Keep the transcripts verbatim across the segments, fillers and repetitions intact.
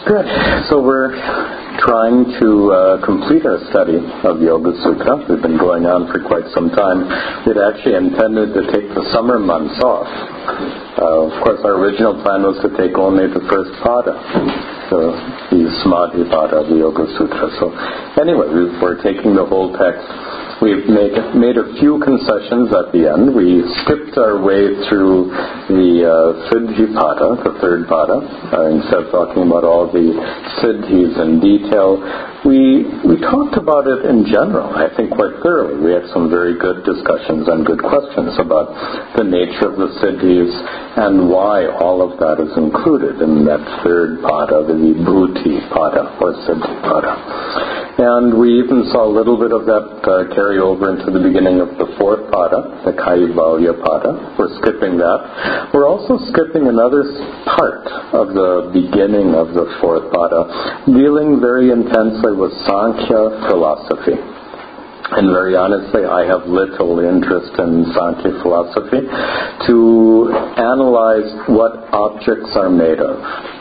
Good. So we're trying to uh, complete our study of Yoga Sutra. We've been going on for quite some time. We'd actually intended to take the summer months off. Uh, of course, our original plan was to take only the first pada, the, the Samadhi pada of the Yoga Sutra. So anyway, we're taking the whole text. We've made, made a few concessions at the end. We skipped our way through the uh, Siddhi pada, the third pada. Uh, instead of talking about all the siddhis in detail, we we talked about it in general, I think, quite thoroughly. We had some very good discussions and good questions about the nature of the siddhis and why all of that is included in that third pada, the Vibhuti pada, or Siddhi pada. And we even saw a little bit of that uh, carry over into the beginning of the fourth pada, the Kaivalya pada. We're skipping that. We're also skipping another part of the beginning of the fourth pada, dealing very intensely with Sankhya philosophy. And very honestly, I have little interest in Sankhya philosophy. To analyze what objects are made of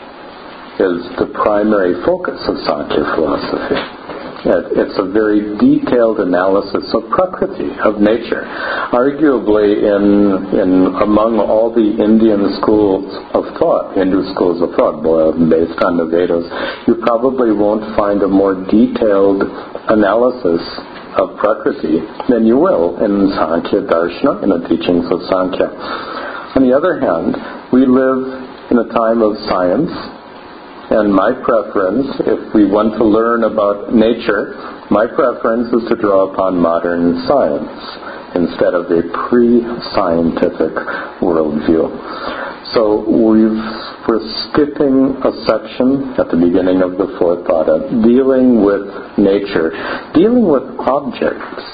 is the primary focus of Sankhya philosophy. It's a very detailed analysis of Prakriti, of nature. Arguably, in in among all the Indian schools of thought, Hindu schools of thought, based on the Vedas, you probably won't find a more detailed analysis of Prakriti than you will in Sankhya Darshana, in the teachings of Sankhya. On the other hand, we live in a time of science. And my preference, if we want to learn about nature, my preference is to draw upon modern science instead of a pre-scientific worldview. So we've, we're skipping a section at the beginning of the fourth pada, dealing with nature, dealing with objects.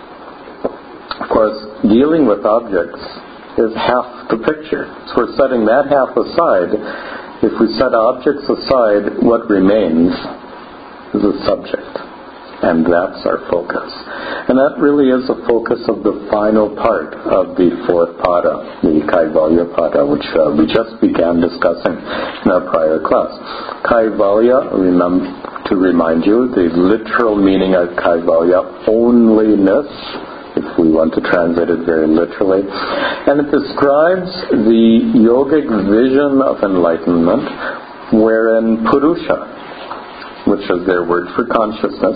Of course, dealing with objects is half the picture. So we're setting that half aside. If we set objects aside, what remains is a subject. And that's our focus. And that really is the focus of the final part of the fourth pada, the Kaivalya pada, which uh, we just began discussing in our prior class. Kaivalya, remember, to remind you, the literal meaning of Kaivalya, onlyness, if we want to translate it very literally. And it describes the yogic vision of enlightenment, wherein Purusha, which is their word for consciousness,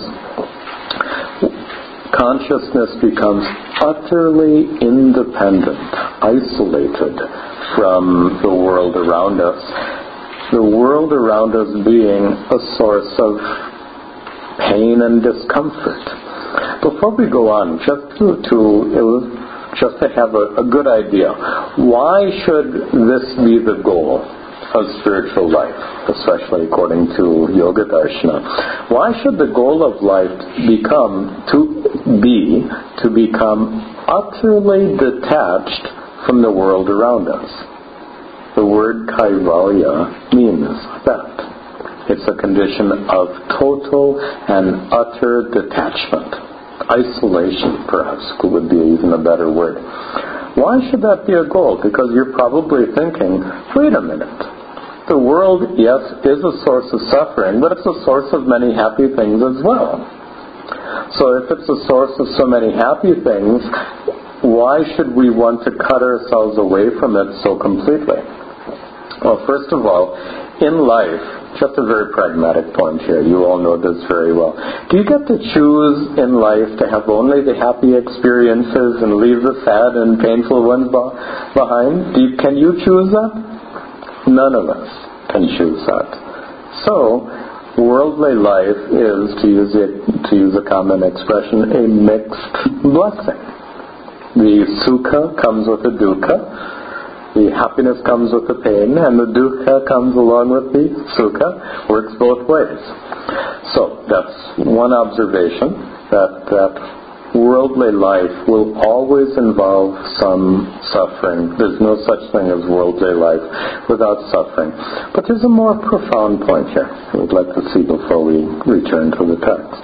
consciousness becomes utterly independent, isolated from the world around us, the world around us being a source of pain and discomfort. Before we go on, just to, to just to have a, a good idea, why should this be the goal of spiritual life, especially according to Yoga Darshana? Why should the goal of life become to be to become utterly detached from the world around us? The word Kaivalya means that. It's a condition of total and utter detachment. Isolation, perhaps, would be even a better word. Why should that be a goal? Because you're probably thinking, wait a minute. The world, yes, is a source of suffering, but it's a source of many happy things as well. So if it's a source of so many happy things, why should we want to cut ourselves away from it so completely? Well, first of all, in life, just a very pragmatic point here. You all know this very well. Do you get to choose in life to have only the happy experiences and leave the sad and painful ones behind? Do you, can you choose that? None of us can choose that. So, worldly life is, to use it, to use a common expression, a mixed blessing. The sukha comes with the dukkha. The happiness comes with the pain, and the dukkha comes along with the sukha. Works both ways. So that's one observation, that that worldly life will always involve some suffering. There's no such thing as worldly life without suffering. But there's a more profound point here we'd like to see before we return to the text.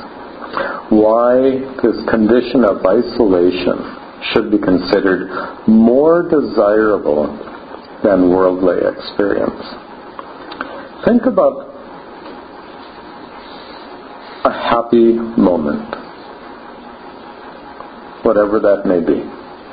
Why this condition of isolation should be considered more desirable than worldly experience. Think about happy moment, whatever that may be.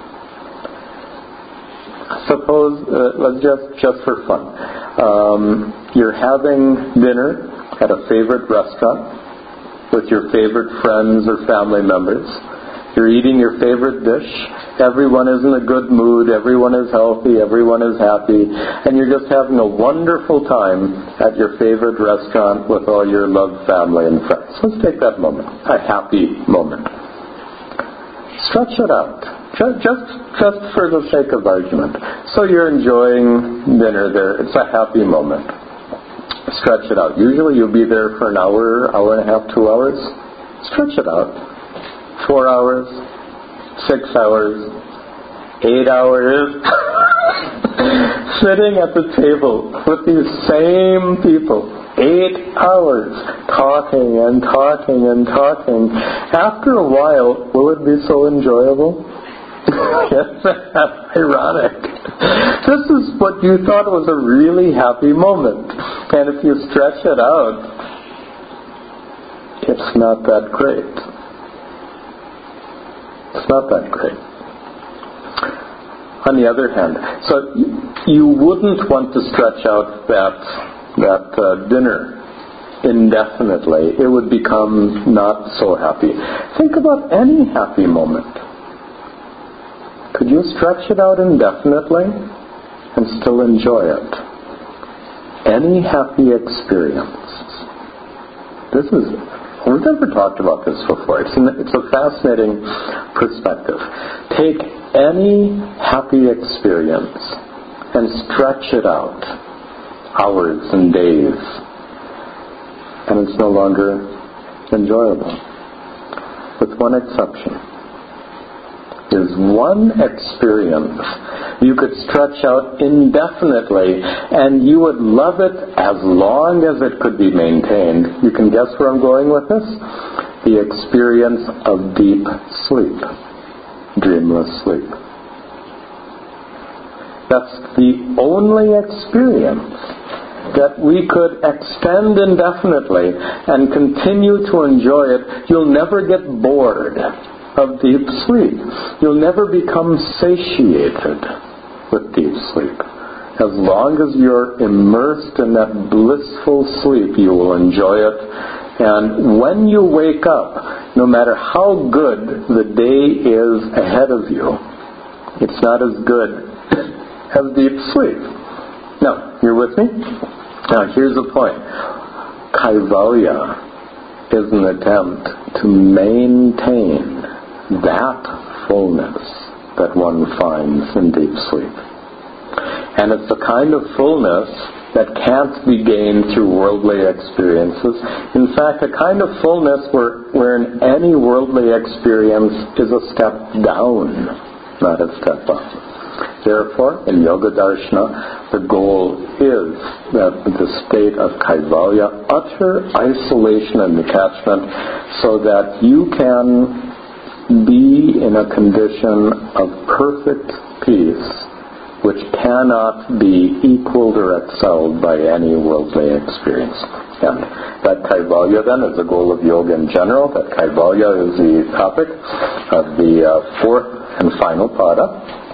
Suppose, uh, let's just, just for fun, um, you're having dinner at a favorite restaurant with your favorite friends or family members. You're eating your favorite dish. Everyone is in a good mood. Everyone is healthy. Everyone is happy. And you're just having a wonderful time at your favorite restaurant with all your loved family and friends. Let's take that moment, a happy moment. Stretch it out. Just, just, just for the sake of argument. So you're enjoying dinner there. It's a happy moment. Stretch it out. Usually you'll be there for an hour, hour and a half, two hours. Stretch it out. Four hours, six hours, eight hours. Sitting at the table with these same people. Eight hours talking and talking and talking. After a while, will it be so enjoyable? Yes, ironic. This is what you thought was a really happy moment. And if you stretch it out, it's not that great. It's not that great. On the other hand, so you wouldn't want to stretch out that, that uh, dinner indefinitely. It would become not so happy. Think about any happy moment. Could you stretch it out indefinitely and still enjoy it? Any happy experience. This is, we've never talked about this before. It's, an, it's a fascinating perspective. Take any happy experience and stretch it out, hours and days, and it's no longer enjoyable. With one exception. There's one experience you could stretch out indefinitely and you would love it as long as it could be maintained. You can guess where I'm going with this? The experience of deep sleep. Dreamless sleep. That's the only experience that we could extend indefinitely and continue to enjoy it. You'll never get bored of deep sleep. You'll never become satiated with deep sleep. As long as you're immersed in that blissful sleep, you will enjoy it. And when you wake up, no matter how good the day is ahead of you, it's not as good as deep sleep. Now, you're with me? Now, here's the point. Kaivalya is an attempt to maintain that fullness that one finds in deep sleep. And it's the kind of fullness that can't be gained through worldly experiences. In fact, a kind of fullness where, wherein any worldly experience is a step down, not a step up. Therefore, in Yoga Darshana, the goal is that the state of Kaivalya, utter isolation and detachment, so that you can be in a condition of perfect peace which cannot be equaled or excelled by any worldly experience. And that Kaivalya then is the goal of yoga in general. That Kaivalya is the topic of the uh, fourth and final pada.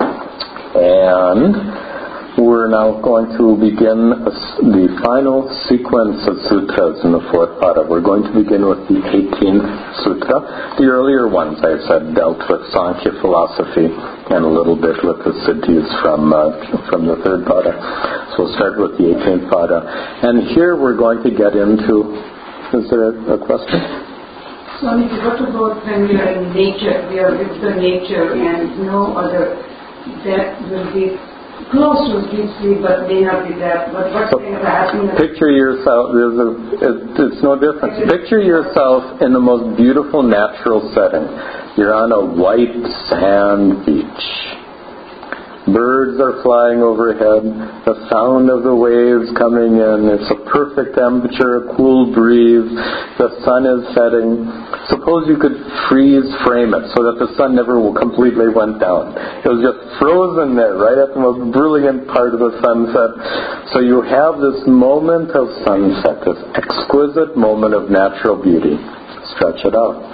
And we're now going to begin the final sequence of sutras in the fourth pada. We're going to begin with the eighteenth sutra. The earlier ones, I said, dealt with Sankhya philosophy and a little bit with the siddhis from uh, from the third pada. So we'll start with the eighteenth pada. And here we're going to get into... Is there a, a question? Swami, what about when we are in nature, we are with the nature and no other, that will be close to deep sleep, but may not be that. But what's so, kind of happening? Picture yourself. There's a, it, it's no difference. Picture yourself in the most beautiful natural setting. You're on a white sand beach. Birds are flying overhead. The sound of the waves coming in. It's a perfect temperature, a cool breeze. The sun is setting. Suppose you could freeze frame it so that the sun never completely went down. It was just frozen there, right at the most brilliant part of the sunset. So you have this moment of sunset, this exquisite moment of natural beauty. Stretch it out.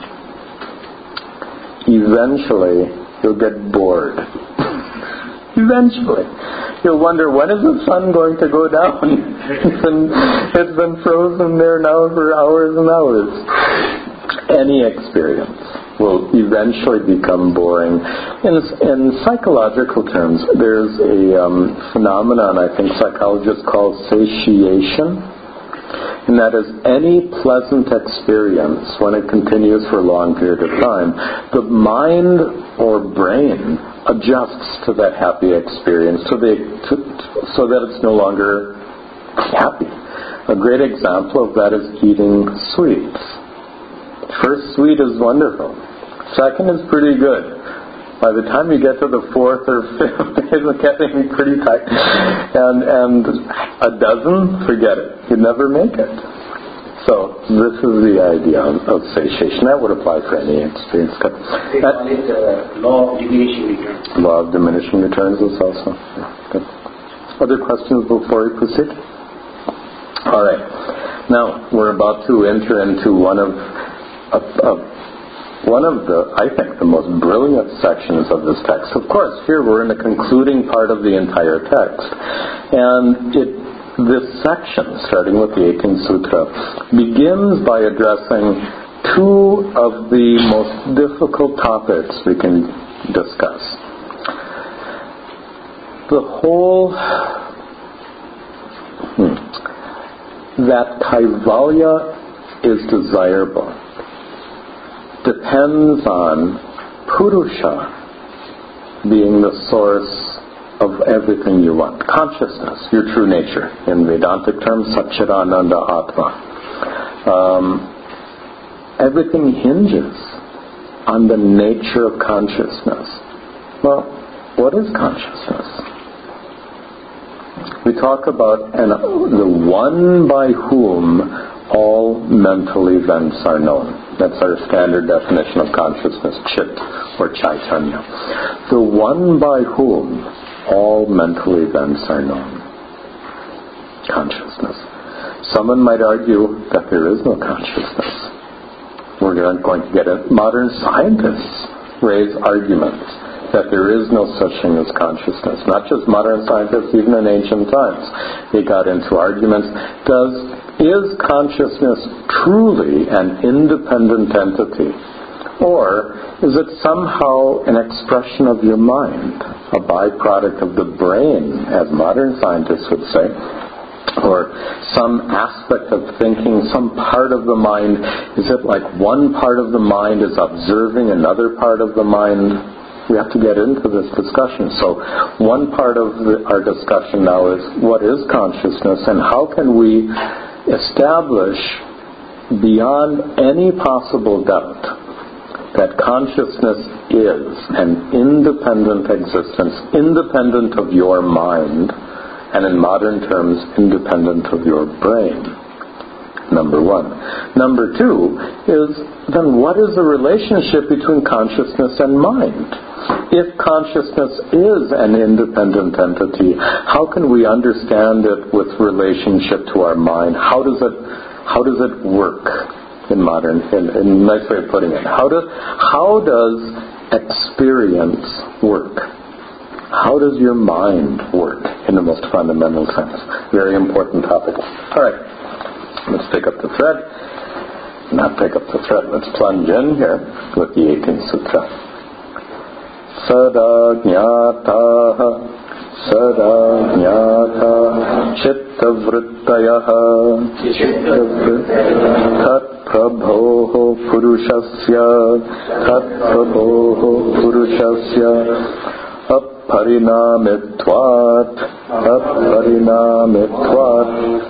Eventually, you'll get bored. Eventually. You'll wonder, when is the sun going to go down? It's been, it's been frozen there now for hours and hours. Any experience will eventually become boring. In, in psychological terms, there's a um, phenomenon I think psychologists call satiation. And that is, any pleasant experience, when it continues for a long period of time, the mind or brain adjusts to that happy experience so, they, to, so that it's no longer happy. A great example of that is eating sweets. First sweet is wonderful. Second is pretty good. By the time you get to the fourth or fifth, it's getting pretty tight. And, and a dozen, forget it. You never make it. So this is the idea of, of satiation. That would apply for any experience. They call it uh, law of diminishing returns. Law of diminishing returns is also. Yeah, good. Other questions before we proceed? All right. Now, we're about to enter into one of, of, of one of the, I think, the most brilliant sections of this text. Of course, here we're in the concluding part of the entire text. And it, this section, starting with the eighteenth Sutra, begins by addressing two of the most difficult topics we can discuss. The whole, hmm, that Kaivalya is desirable depends on Purusha being the source of everything you want. Consciousness, your true nature. In Vedantic terms, Satchidananda Atma. Um, everything hinges on the nature of consciousness. Well, what is consciousness? We talk about an, the one by whom all mental events are known. That's our standard definition of consciousness, Chit or Chaitanya. The one by whom all mental events are known. Consciousness. Someone might argue that there is no consciousness. We're not going to get it. Modern scientists raise arguments that there is no such thing as consciousness. Not just modern scientists, even in ancient times. They got into arguments. Does Is consciousness truly an independent entity? Or is it somehow an expression of your mind, a byproduct of the brain, as modern scientists would say, or some aspect of thinking, some part of the mind? Is it like one part of the mind is observing another part of the mind? We have to get into this discussion. So one part of the, our discussion now is, what is consciousness, and how can we establish beyond any possible doubt that consciousness is an independent existence, independent of your mind, and in modern terms, independent of your brain. Number one. Number two is, then what is the relationship between consciousness and mind? If consciousness is an independent entity, how can we understand it with relationship to our mind? How does it, how does it work in modern, in, in a nice way of putting it? How does, how does experience work? How does your mind work in the most fundamental sense? Very important topic. All right, let's pick up the thread. Not pick up the thread, let's plunge in here with the eighteenth Sutra. Sada jnataha, sada jnataha, chitta vrittayaha, tat prabhoho purushasya, tat prabhoho purushasya, aparinamitvat, aparinamitvat.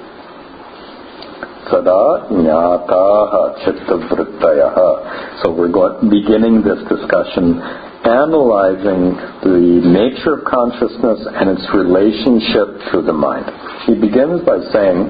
Sada jnataha, chitta vrittayaha. So we're going, beginning this discussion analyzing the nature of consciousness and its relationship to the mind. He begins by saying,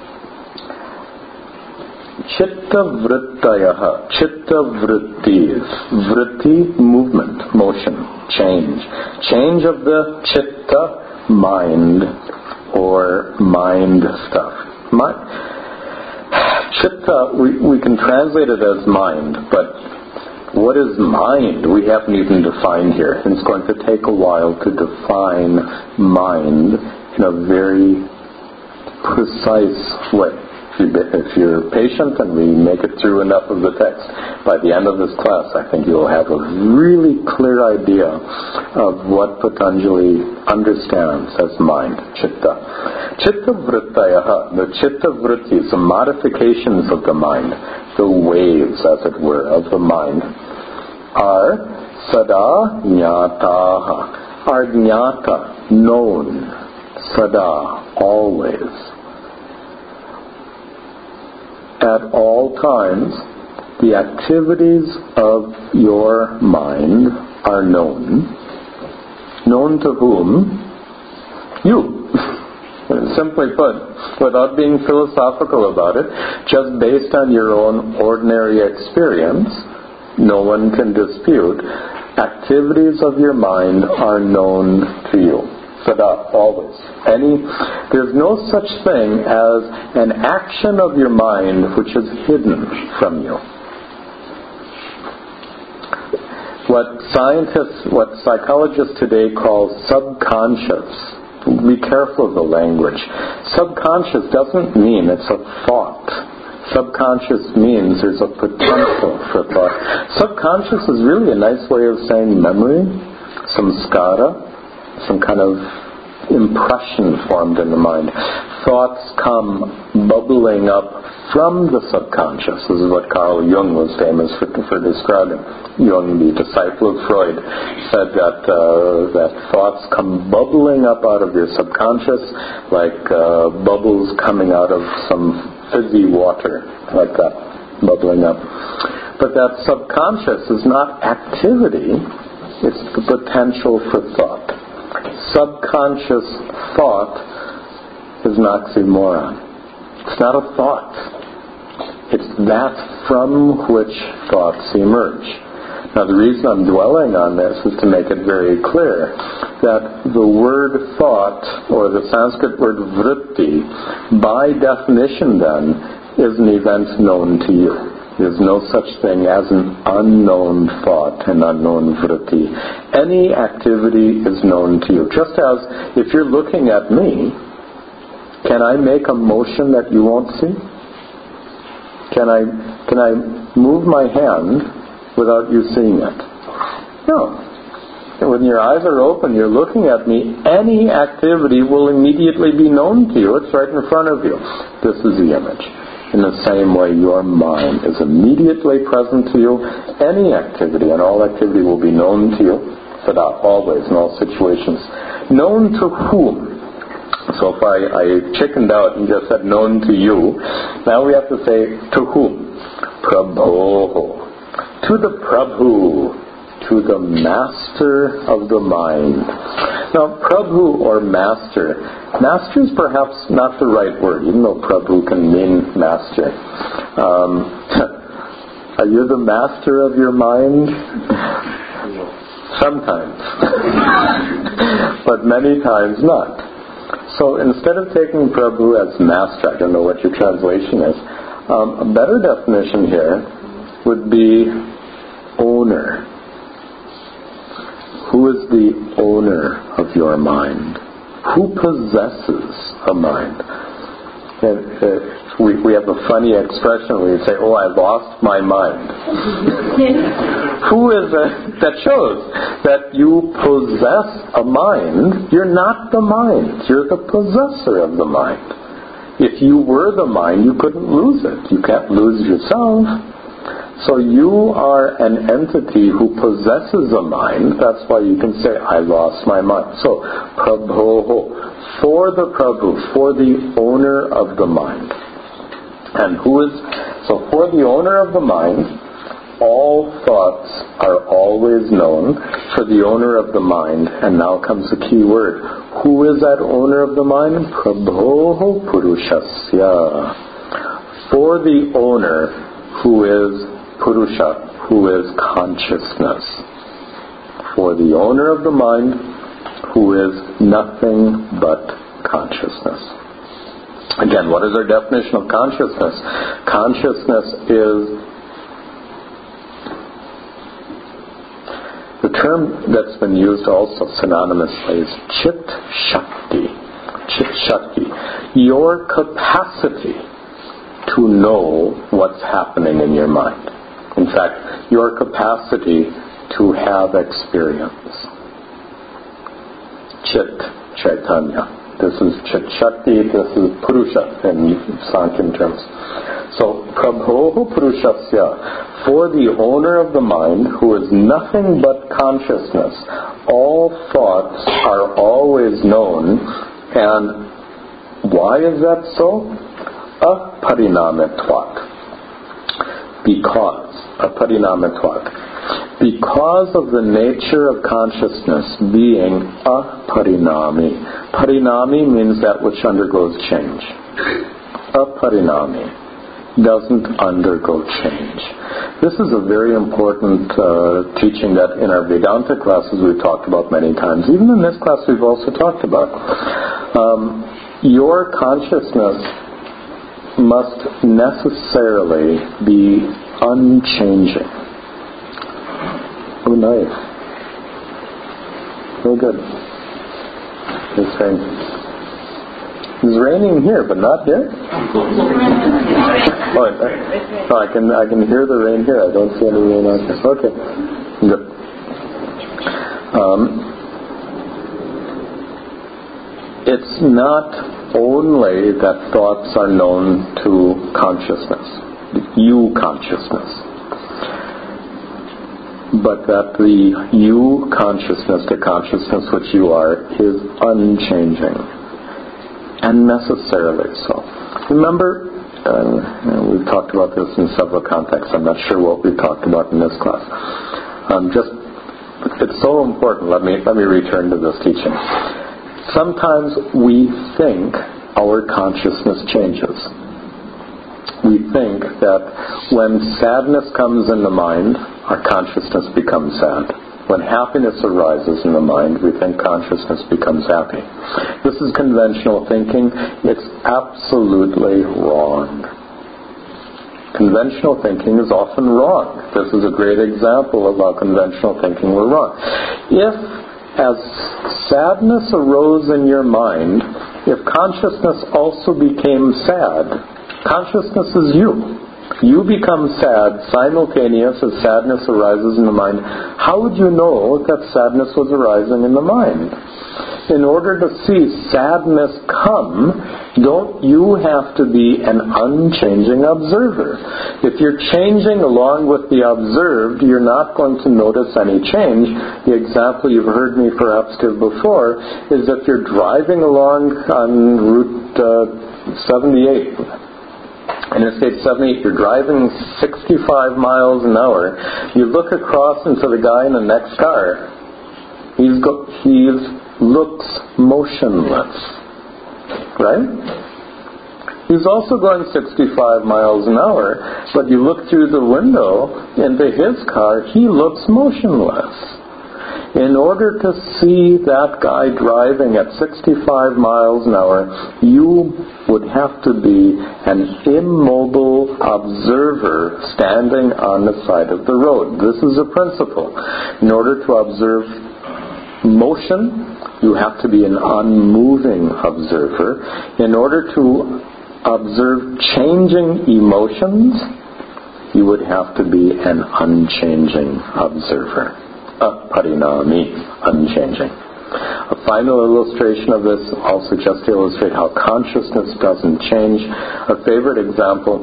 chitta vrittayaha, chitta vrittis, vritti, movement, motion, change. Change of the chitta, mind, or mind stuff. Mind. Chitta, we, we can translate it as mind, but what is mind? We haven't even defined here. And it's going to take a while to define mind in a very precise way. If you're patient and we make it through enough of the text, by the end of this class, I think you'll have a really clear idea of what Patanjali understands as mind, chitta. Chitta vrittayaha, the chitta vrittis, the modifications of the mind, the waves, as it were, of the mind, are sada jnataha, are jnata, known, sada, always. At all times, the activities of your mind are known. Known to whom? You. Simply put, without being philosophical about it, just based on your own ordinary experience, no one can dispute, activities of your mind are known to you. Sada, always. Any, there's no such thing as an action of your mind which is hidden from you. What scientists, what psychologists today call subconscious, be careful of the language. Subconscious doesn't mean it's a thought. Subconscious means there's a potential for thought. Subconscious is really a nice way of saying memory, samskara, some kind of impression formed in the mind. Thoughts come bubbling up from the subconscious. This is what Carl Jung was famous for, for describing. Jung, the disciple of Freud, said that uh, that thoughts come bubbling up out of your subconscious like uh, bubbles coming out of some fizzy water, like that, bubbling up. But that subconscious is not activity, it's the potential for thought. Subconscious thought is an oxymoron. It's not a thought. It's that from which thoughts emerge. Now the reason I'm dwelling on this is to make it very clear that the word thought, or the Sanskrit word vritti, by definition then, is an event known to you. There's no such thing as an unknown thought, an unknown vritti. Any activity is known to you. Just as if you're looking at me, can I make a motion that you won't see? Can I can I move my hand without you seeing it? No. When your eyes are open, you're looking at me, any activity will immediately be known to you. It's right in front of you. This is the image. In the same way, your mind is immediately present to you. Any activity and all activity will be known to you, sada, always, in all situations. Known to whom? So if I, I chickened out and just said known to you, now we have to say to whom? Prabho. To the Prabhu, to the master of the mind. Now, Prabhu or master, master is perhaps not the right word, even though Prabhu can mean master. Um, are you the master of your mind? Sometimes. But many times not. So instead of taking Prabhu as master, I don't know what your translation is, um, a better definition here would be owner. Who is the owner of your mind? Who possesses a mind? And, uh, we, we have a funny expression where you say, oh, I lost my mind. Who is it? That shows that you possess a mind. You're not the mind. You're the possessor of the mind. If you were the mind, you couldn't lose it. You can't lose yourself. So you are an entity who possesses a mind. That's why you can say, I lost my mind. So, Prabho, for the Prabhu, for the owner of the mind. And who is, so for the owner of the mind, all thoughts are always known. For the owner of the mind, and now comes the key word, who is that owner of the mind? Prabho Purushasya. For the owner who is Purusha, who is consciousness. For the owner of the mind, who is nothing but consciousness. Again, what is our definition of consciousness? Consciousness is the term that's been used also synonymously is Chit Shakti. Chit Shakti. Your capacity to know what's happening in your mind. In fact, your capacity to have experience. Chit, Chaitanya. This is Chit Shakti, this is Purusha in Sankhya terms. So, Prabhoho Purushasya, for the owner of the mind, who is nothing but consciousness, all thoughts are always known, and why is that so? Aparinamitvat. Because, aparinamitvat. Because of the nature of consciousness being aparinami. Parinami means that which undergoes change. Aparinami doesn't undergo change. This is a very important uh, teaching that in our Vedanta classes we've talked about many times. Even in this class we've also talked about. Um, your consciousness must necessarily be unchanging. Oh, nice. Oh, good. It's raining. It's raining here, but not here? Oh, I, I can I can hear the rain here. I don't see any rain out there. Okay. Good. Um, it's not only that thoughts are known to consciousness, you consciousness, but that the you consciousness, the consciousness which you are, is unchanging, and necessarily so. Remember, uh, we've talked about this in several contexts. I'm not sure what we've talked about in this class. Um, just, it's so important. Let me let me return to this teaching. Sometimes we think our consciousness changes. We think that when sadness comes in the mind, our consciousness becomes sad. When happiness arises in the mind, we think consciousness becomes happy. This is conventional thinking. It's absolutely wrong. Conventional thinking is often wrong. This is a great example of how conventional thinking were wrong. If, as sadness arose in your mind, if consciousness also became sad, consciousness is you. You become sad simultaneous as sadness arises in the mind. How would you know that sadness was arising in the mind? In order to see sadness come, don't you have to be an unchanging observer? If you're changing along with the observed, you're not going to notice any change. The example you've heard me perhaps give before is if you're driving along on Route uh, seventy-eight, Interstate seventy-eight, you're driving sixty-five miles an hour, you look across into the guy in the next car, he's go, he's looks motionless, right? He's also going sixty-five miles an hour, but you look through the window into his car, he looks motionless. In order to see that guy driving at sixty-five miles an hour, you would have to be an immobile observer standing on the side of the road. This is a principle. In order to observe motion, you have to be an unmoving observer. In order to observe changing emotions, you would have to be an unchanging observer. Aparinami, unchanging. A final illustration of this, also just to illustrate how consciousness doesn't change. A favorite example,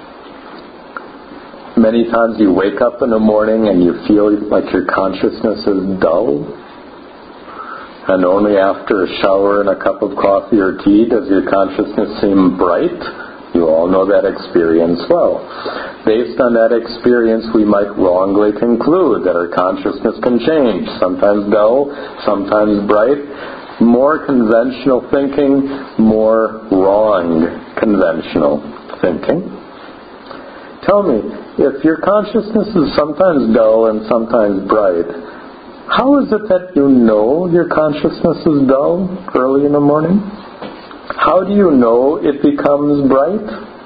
many times you wake up in the morning and you feel like your consciousness is dull, and only after a shower and a cup of coffee or tea does your consciousness seem bright. You all know that experience well. Based on that experience, we might wrongly conclude that our consciousness can change, sometimes dull, sometimes bright. More conventional thinking, more wrong conventional thinking. Tell me, if your consciousness is sometimes dull and sometimes bright, how is it that you know your consciousness is dull early in the morning? How do you know it becomes bright?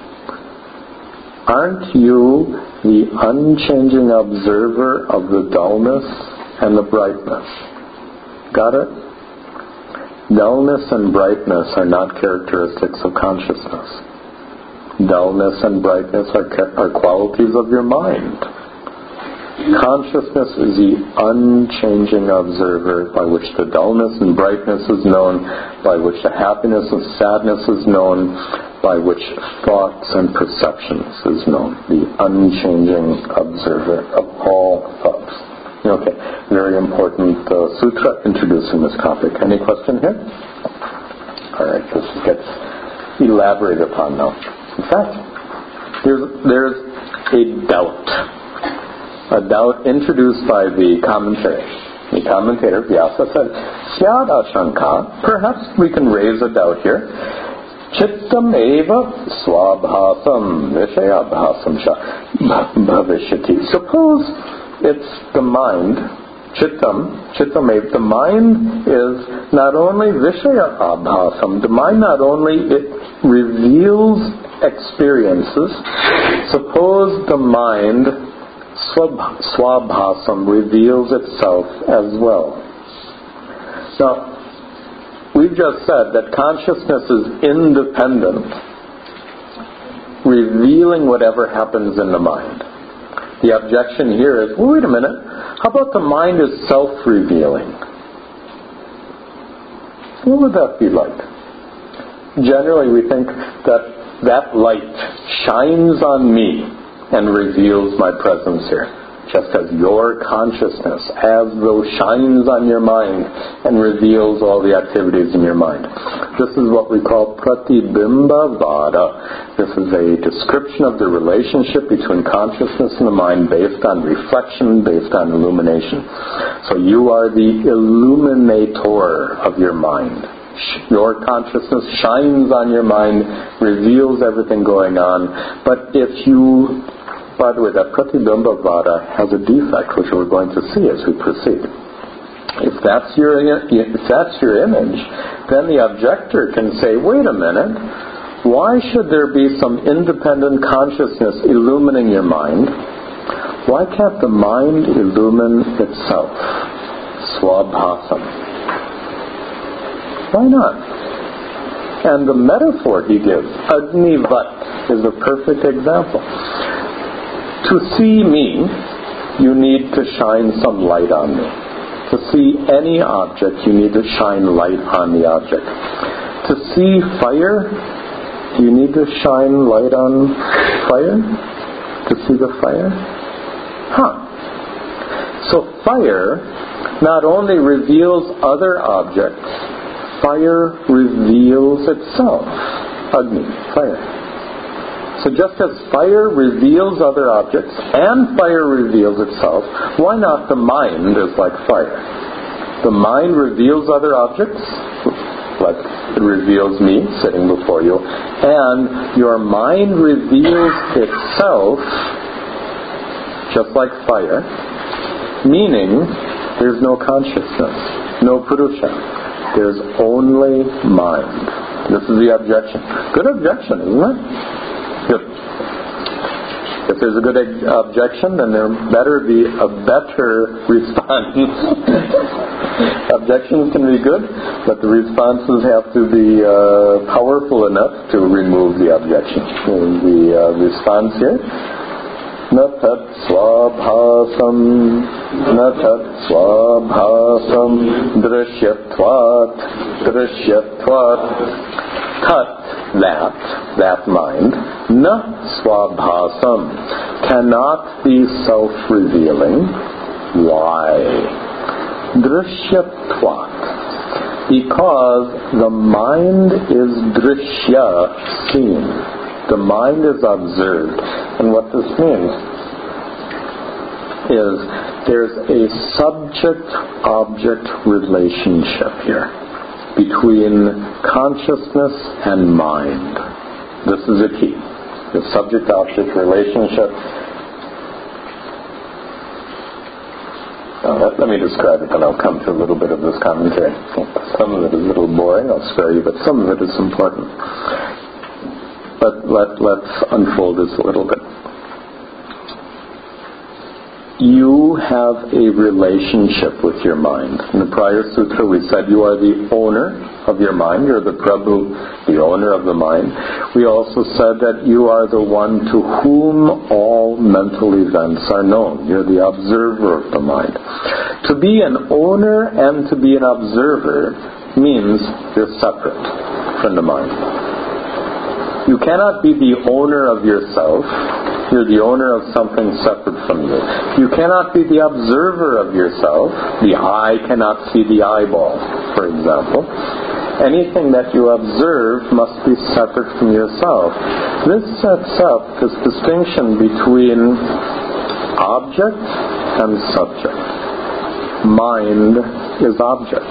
Aren't you the unchanging observer of the dullness and the brightness? Got it? Dullness and brightness are not characteristics of consciousness. Dullness and brightness are, are qualities of your mind. Consciousness is the unchanging observer by which the dullness and brightness is known, by which the happiness and sadness is known, by which thoughts and perceptions is known. The unchanging observer of all thoughts. Okay, very important uh, sutra introducing this topic. Any question here? All right, this gets elaborated upon now. In fact, there's, there's a doubt. A doubt introduced by the commentator. The commentator, Vyasa, said, Syada Shanka, perhaps we can raise a doubt here. Chittam eva swabhasam vishayabhasam sha bhavishyati. Suppose it's the mind, chittam, chittam eva, the mind is not only vishayabhasam, the mind not only it reveals experiences. Suppose the mind swabhasam reveals itself as well. Now, we've just said that consciousness is independent, revealing whatever happens in the mind. The objection here is, well, wait a minute, how about the mind is self-revealing? What would that be like? Generally, we think that that light shines on me and reveals my presence here. Just as your consciousness, as though, shines on your mind and reveals all the activities in your mind. This is what we call pratibimba vada. This is a description of the relationship between consciousness and the mind based on reflection, based on illumination. So you are the illuminator of your mind. Your consciousness shines on your mind, reveals everything going on. But if you... By the way, that pratibimba vada has a defect, which we're going to see as we proceed. If that's your if that's your image, then the objector can say, wait a minute, why should there be some independent consciousness illumining your mind? Why can't the mind illumine itself? Swabhasam. Why not? And the metaphor he gives, Agnivat, is a perfect example. To see me, you need to shine some light on me. To see any object, you need to shine light on the object. To see fire, you need to shine light on fire? To see the fire? Huh. So fire not only reveals other objects, fire reveals itself. Agni, fire. So just as fire reveals other objects and fire reveals itself, why not the mind is like fire? The mind reveals other objects, like it reveals me sitting before you, and your mind reveals itself just like fire, meaning there's no consciousness, no purusha. There's only mind. This is the objection. Good objection, isn't it? Good. If there's a good objection, then there better be a better response. Objections can be good, but the responses have to be uh, powerful enough to remove the objection. And the uh, response here, na tat swabhasam, na tat swabhasam, drishyatvat, drishyatvat, tat. That, that mind, na swabhasam, cannot be self-revealing. Why? Drishyatvat. Because the mind is drishya, seen. The mind is observed. And what this means is there's a subject-object relationship here between consciousness and mind. This is a key. The subject-object relationship. Uh, let, let me describe it, and I'll come to a little bit of this commentary. Some of it is a little boring, I'll spare you, but some of it is important. But let, let's unfold this a little bit. You have a relationship with your mind. In the prior sutra we said you are the owner of your mind. You're the Prabhu, the owner of the mind. We also said that you are the one to whom all mental events are known. You're the observer of the mind. To be an owner and to be an observer means you're separate from the mind. You cannot be the owner of yourself. You're the owner of something separate from you. You cannot be the observer of yourself. The eye cannot see the eyeball, for example. Anything that you observe must be separate from yourself. This sets up this distinction between object and subject. Mind is object.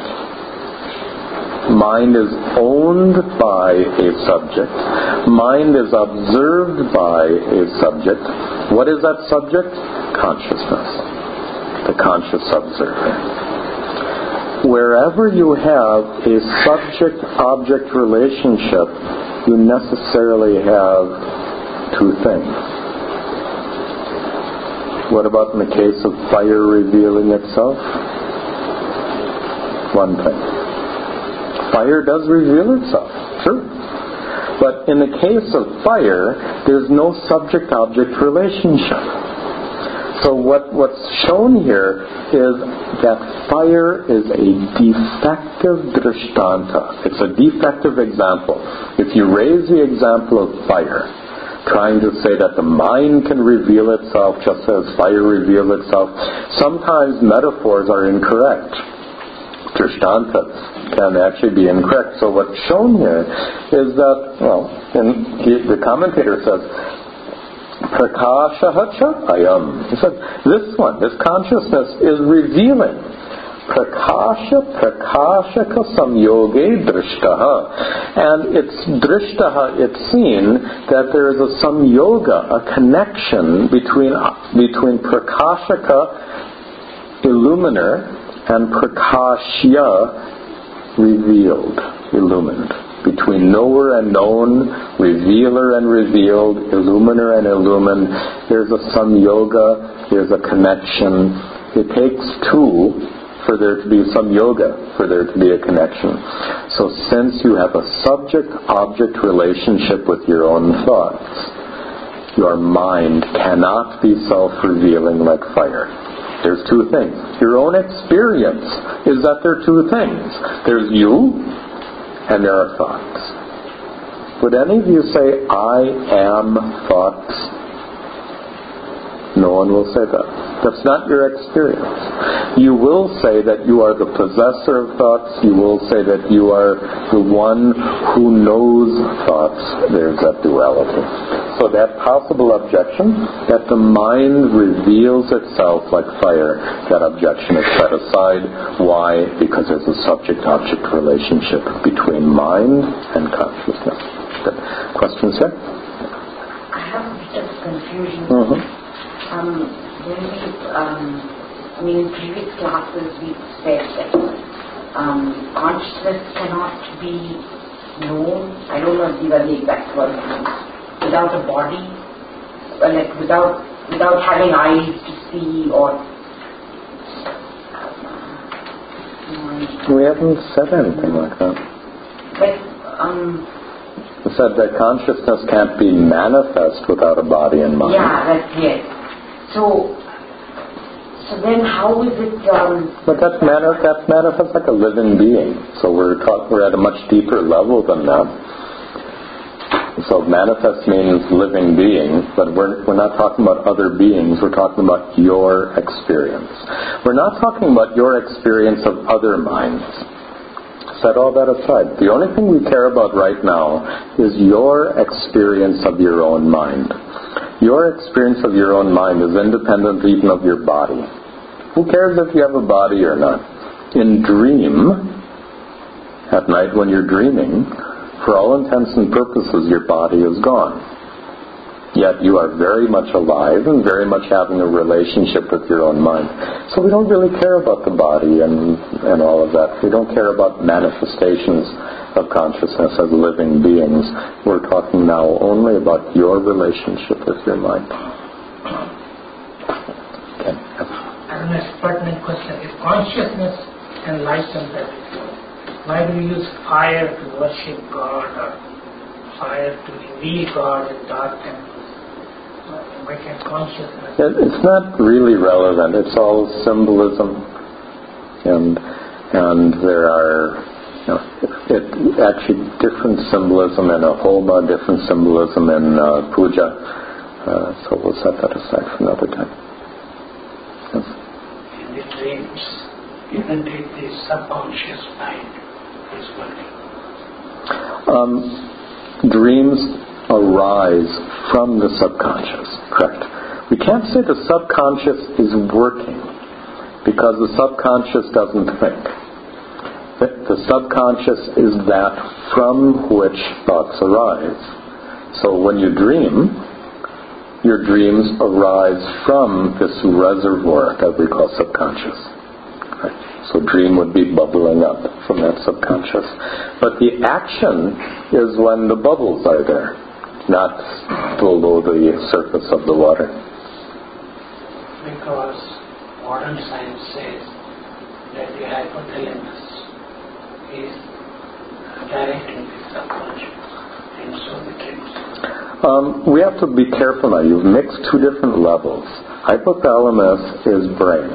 Mind is owned by a subject. Mind is observed by a subject. What is that subject? Consciousness. The conscious observer. Wherever you have a subject-object relationship, you necessarily have two things. What about in the case of fire revealing itself? One thing. Fire does reveal itself, true. But in the case of fire, there's no subject-object relationship. So what, what's shown here is that fire is a defective drishtanta. It's a defective example. If you raise the example of fire, trying to say that the mind can reveal itself just as fire reveals itself, sometimes metaphors are incorrect. Drishtantas can actually be incorrect. So what's shown here is that, well, and he, the commentator says, Prakashaha cha ayam. He said, this one, this consciousness is revealing. Prakasha prakashaka samyoge drishtaha. And it's drishtaha, it's seen that there is a samyoga, a connection between, between prakashaka, illuminer, and prakashya, revealed, illumined. Between knower and known, revealer and revealed, illuminer and illumined, there's a samyoga, there's a connection. It takes two for there to be samyoga, for there to be a connection. So since you have a subject-object relationship with your own thoughts, your mind cannot be self-revealing like fire. There's two things. Your own experience is that there are two things. There's you, and there are thoughts. Would any of you say, I am thoughts? No one will say that. That's not your experience. You will say that you are the possessor of thoughts. You will say that you are the one who knows thoughts. There's that duality. So that possible objection, that the mind reveals itself like fire, that objection is set aside. Why? Because there's a subject-object relationship between mind and consciousness. Good. Questions here? I have a bit of confusion. Mm-hmm. Um, when we, um, I mean, in previous classes we said that um, consciousness cannot be known. I don't know if these are the exact words. Without a body, or like without without having eyes to see, or we haven't said anything like that. But um, we said that consciousness can't be manifest without a body and mind. Yeah, that's it. So, so then how is it? Um, but that manifests that manifests like a living being. So we're talk, we're at a much deeper level than that. So manifest means living being, but we're we're not talking about other beings. We're talking about your experience. We're not talking about your experience of other minds. Set all that aside. The only thing we care about right now is your experience of your own mind. Your experience of your own mind is independent even of your body. Who cares if you have a body or not? In dream, at night when you're dreaming, for all intents and purposes, your body is gone. Yet you are very much alive and very much having a relationship with your own mind. So we don't really care about the body and, and all of that. We don't care about manifestations of consciousness as living beings. We're talking now only about your relationship with your mind. Okay. And next pertinent question is consciousness enlightened everything. Why do we use fire to worship God or fire to reveal God in dark temples? Why can't consciousness? It's not really relevant. It's all symbolism, and and there are you know, it, it actually different symbolism in a homa, different symbolism in uh, puja. Uh, so we'll set that aside for another time. Yes. In the dreams, isn't it the subconscious mind is working? Um, dreams arise from the subconscious, correct? We can't say the subconscious is working because the subconscious doesn't think. The, the subconscious is that from which thoughts arise. So when you dream, your dreams arise from this reservoir that we call subconscious. Right? So dream would be bubbling up from that subconscious. But the action is when the bubbles are there, not below the surface of the water. Because modern science says that the hypothalamus is directly the subconscious, and so the dreams. Um, we have to be careful now. You've mixed two different levels. Hypothalamus is brain.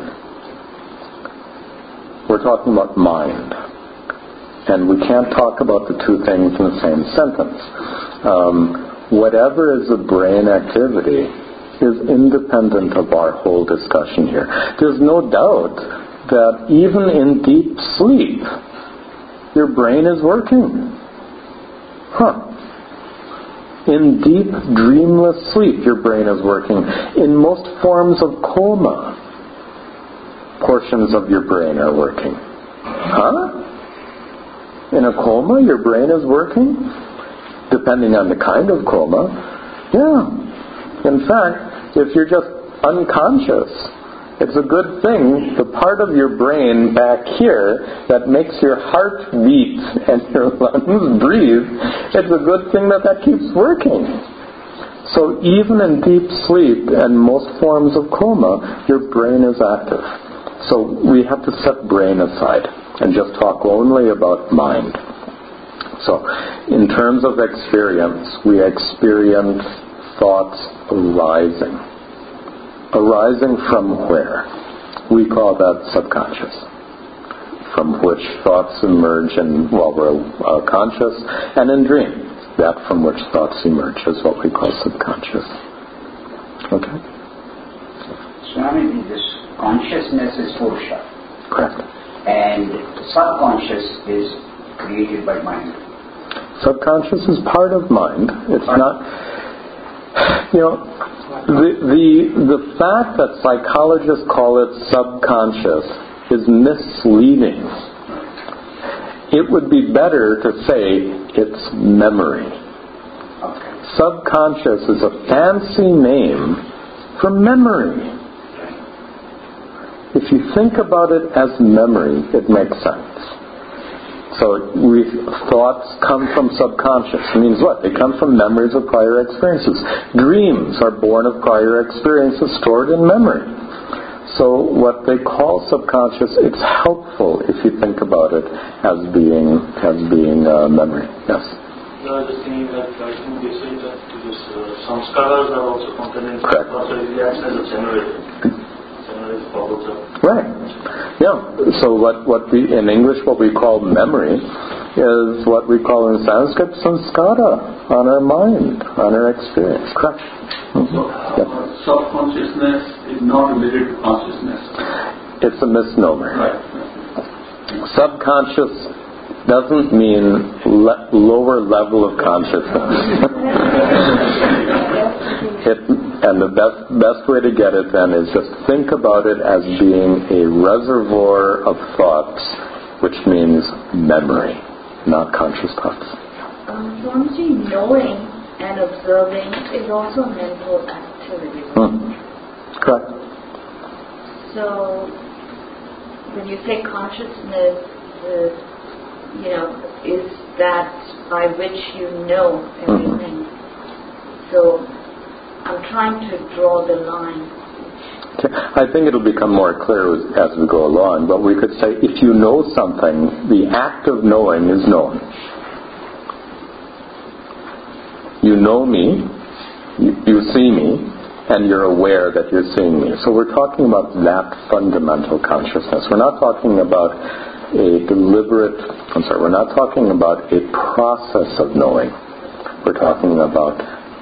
We're talking about mind. And we can't talk about the two things in the same sentence. Um, whatever is a brain activity is independent of our whole discussion here. There's no doubt that even in deep sleep, your brain is working. Huh. In deep, dreamless sleep, your brain is working. In most forms of coma, portions of your brain are working. Huh? In a coma, your brain is working? Depending on the kind of coma. Yeah. In fact, if you're just unconscious, it's a good thing. The part of your brain back here that makes your heart beat and your lungs breathe, it's a good thing that that keeps working. So even in deep sleep and most forms of coma, your brain is active. So we have to set brain aside and just talk only about mind. So in terms of experience, we experience thoughts arising. Arising from where? We call that subconscious. From which thoughts emerge in, while we're uh, conscious, and in dreams. That from which thoughts emerge is what we call subconscious. Okay? Swami, this consciousness is Purusha. Correct. And subconscious is created by mind. Subconscious is part of mind. It's part not, you know, the, the, the fact that psychologists call it subconscious is misleading. It would be better to say it's memory. Okay. Subconscious is a fancy name for memory. If you think about it as memory, it makes sense. So we, thoughts come from subconscious. It means what? They come from memories of prior experiences. Dreams are born of prior experiences stored in memory. So what they call subconscious, it's helpful if you think about it as being as being uh, memory. Yes? No, I was just thinking that I think they say that this uh, samskaras are also contained in subconscious. It acts as a generator. Generates bubbles up. Right. Yeah. So what, what we, in English, what we call memory is what we call in Sanskrit samskara, on our mind, on our experience. Correct. Mm-hmm. So uh, yeah. Subconsciousness is not related to consciousness. It's a misnomer. Right. Subconscious doesn't mean le- lower level of consciousness. it, and the best best way to get it then is just think about it as being a reservoir of thoughts, which means memory, not conscious thoughts. Um, Swamiji, knowing and observing is also a mental activity. Mm. Correct. So, when you say consciousness, uh, you know, is that by which you know everything. Mm-hmm. So, I'm trying to draw the line. Okay. I think it'll become more clear as we go along, but we could say if you know something, the act of knowing is known. You know me, you, you see me, and you're aware that you're seeing me. So we're talking about that fundamental consciousness. We're not talking about a deliberate, I'm sorry, we're not talking about a process of knowing. We're talking about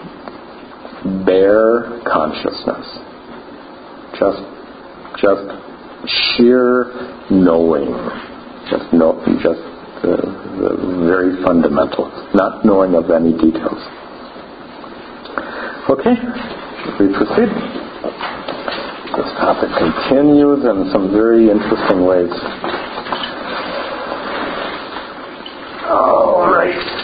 bare consciousness. Just, just sheer knowing. Just know, just the, the very fundamental. Not knowing of any details. Okay, we proceed. This topic continues in some very interesting ways. All right.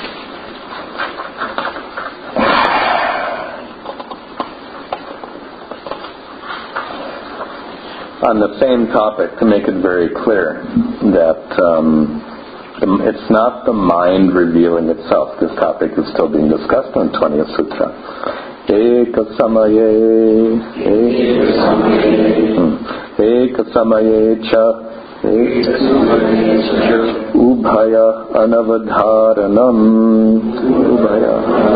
On the same topic, to make it very clear that um, it's not the mind revealing itself. This topic is still being discussed in twentieth Sutra. Eka samaye, eka samaye cha, ubhaya anavadharanam, ubhaya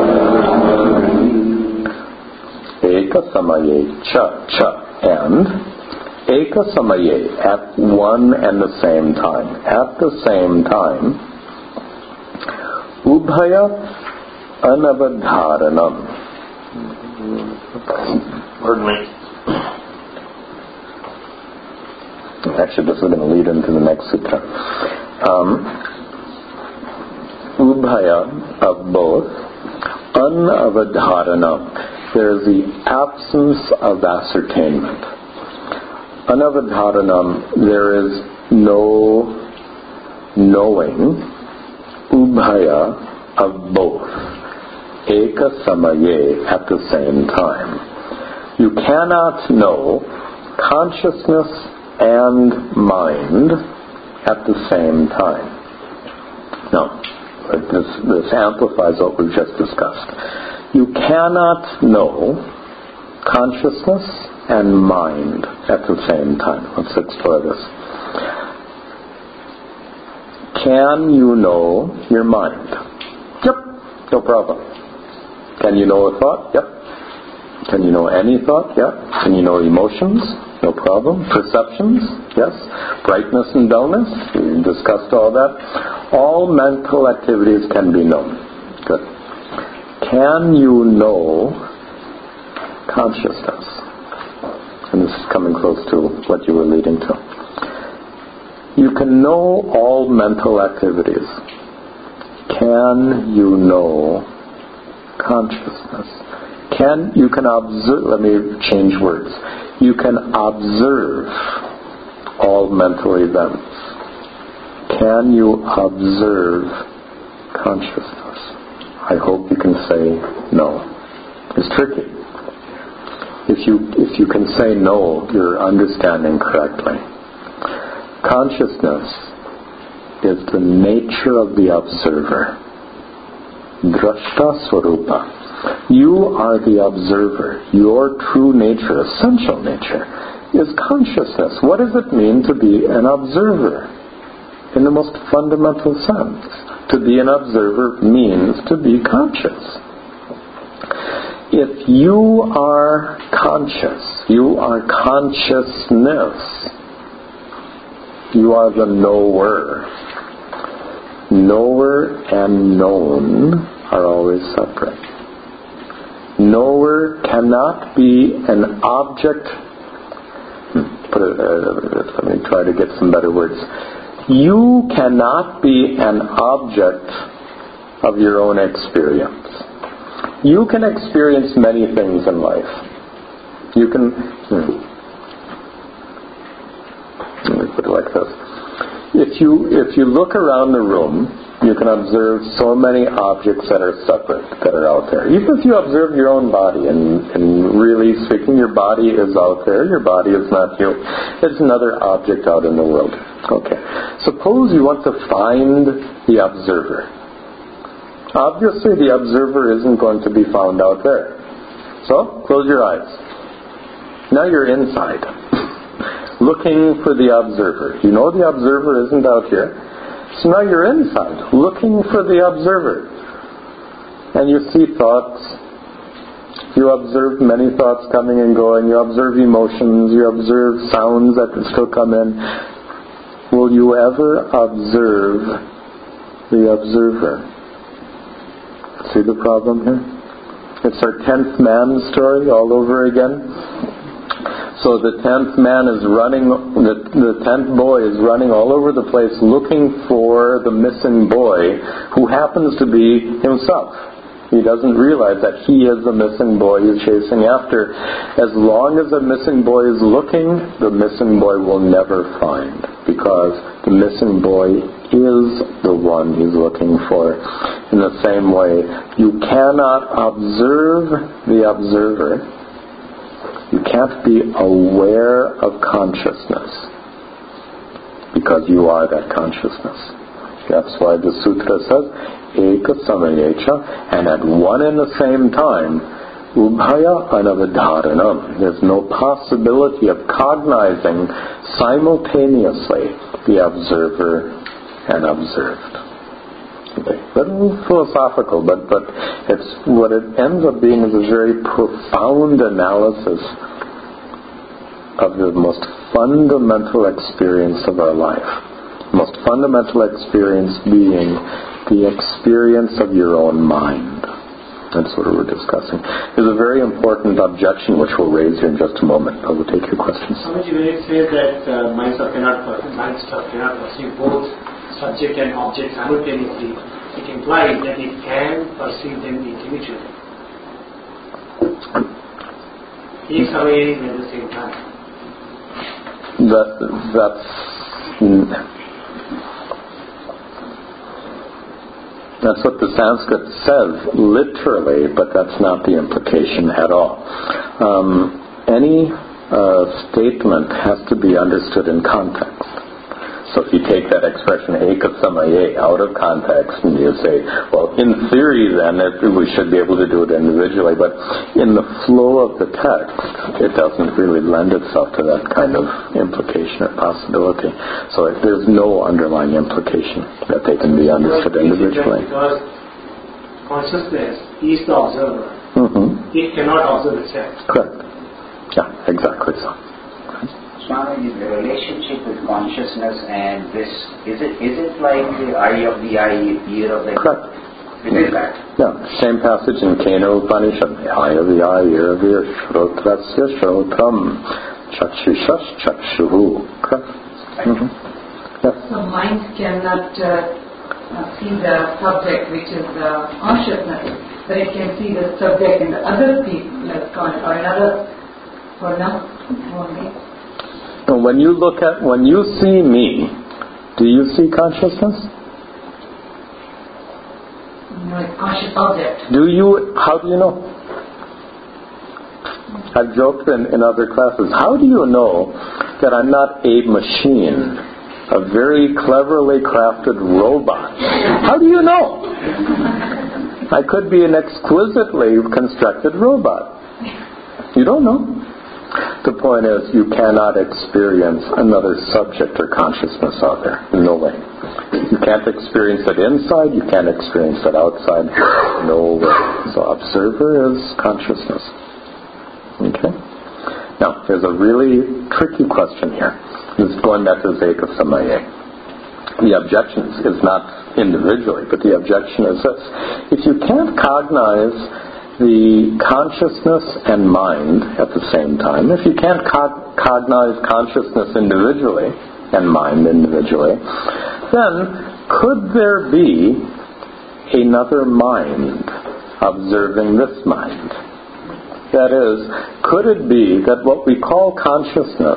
eka samaye cha cha and eka samaye, at one and the same time. At the same time, ubhaya anavadharanam. Pardon me. Actually, this is going to lead into the next sutra. Um, ubhaya, of both. Anavadharanam. There is the absence of ascertainment. Anavadharanam, there is no knowing, ubhaya, of both, eka samaye, at the same time. You cannot know consciousness and mind at the same time. No, this, this amplifies what we've just discussed. You cannot know consciousness and mind at the same time. Let's explore this. Can you know your mind? Yep, no problem. Can you know a thought? Yep. Can you know any thought? Yep. Can you know emotions? No problem. Perceptions? Yes. Brightness and dullness? We discussed all that. All mental activities can be known. Good. Can you know consciousness? And this is coming close to what you were leading to. You can know all mental activities. Can you know consciousness? Can you can observe? Let me change words. You can observe all mental events. Can you observe consciousness? I hope you can say no. It's tricky. If you if you can say no, you're understanding correctly. Consciousness is the nature of the observer. Drashta Swarupa. You are the observer. Your true nature, essential nature, is consciousness. What does it mean to be an observer? In the most fundamental sense. To be an observer means to be conscious. If you are conscious, you are consciousness, you are the knower. Knower and known are always separate. Knower cannot be an object. Put it, uh, let me try to get some better words. You cannot be an object of your own experience. You can experience many things in life. You can, hmm, let me put it like this. If you, if you look around the room You can observe so many objects that are separate, that are out there. Even if you observe your own body, and, and really speaking, your body is out there, your body is not you. It's another object out in the world. Okay. Suppose you want to find the observer. Obviously, the observer isn't going to be found out there. So, close your eyes. Now you're inside, looking for the observer. You know the observer isn't out here. So now you're inside, looking for the observer. And you see thoughts. You observe many thoughts coming and going. You observe emotions. You observe sounds that can still come in. Will you ever observe the observer? See the problem here? It's our tenth man story all over again. So the tenth man is running, the, the tenth boy is running all over the place looking for the missing boy, who happens to be himself. He doesn't realize that he is the missing boy he's chasing after. As long as the missing boy is looking, the missing boy will never find, because the missing boy is the one he's looking for. In the same way, you cannot observe the observer. You can't be aware of consciousness, because you are that consciousness. That's why the sutra says, Eka Samayecha, and at one and the same time, Ubhaya Anavadharanam. There's no possibility of cognizing simultaneously the observer and observed. Okay. A little philosophical, but, but it's what it ends up being is a very profound analysis of the most fundamental experience of our life. The most fundamental experience being the experience of your own mind. That's what we're discussing. There's a very important objection which we'll raise here in just a moment. I will take your questions. Swamiji, when you say that uh, mind stuff cannot, mind stuff cannot perceive both subject and object simultaneously, it implies that it can perceive them individually. Each away at the same time. That, that's that's what the Sanskrit says literally, but that's not the implication at all. Um, any uh, statement has to be understood in context. So if you take that expression Eka Samaye out of context and you say, well, in theory then it, we should be able to do it individually, but in the flow of the text it doesn't really lend itself to that kind of implication or possibility. So if there's no underlying implication that they can be understood individually. Because consciousness is the observer. Mm-hmm. It cannot observe itself. Correct. Yeah, exactly so. Swami, the relationship with consciousness and this, is it is it like the eye of the eye, ear of the eye? Correct. It is that. Yeah, same passage in Kena Upanishad. The eye of the eye, ear of the ear, shrotrasya shrotam, chakshushash chakshuhu. Correct. Mm-hmm. Yes. So mind cannot uh, uh, see the subject, which is the consciousness, but it can see the subject in the other people, like con- or another, or not only. And when you look at, when you see me, do you see consciousness? No, it's conscious object. Do you, how do you know? I've joked in, in other classes, how do you know that I'm not a machine, a very cleverly crafted robot? How do you know? I could be an exquisitely constructed robot. You don't know. The point is, you cannot experience another subject or consciousness out there. No way. You can't experience it inside, you can't experience it outside. No way. So observer is consciousness. Okay? Now, there's a really tricky question here. This is going back to Eka Samaye. The objection is not individually, but the objection is this. If you can't cognize the consciousness and mind at the same time, if you can't co- cognize consciousness individually and mind individually, then could there be another mind observing this mind? That is, could it be that what we call consciousness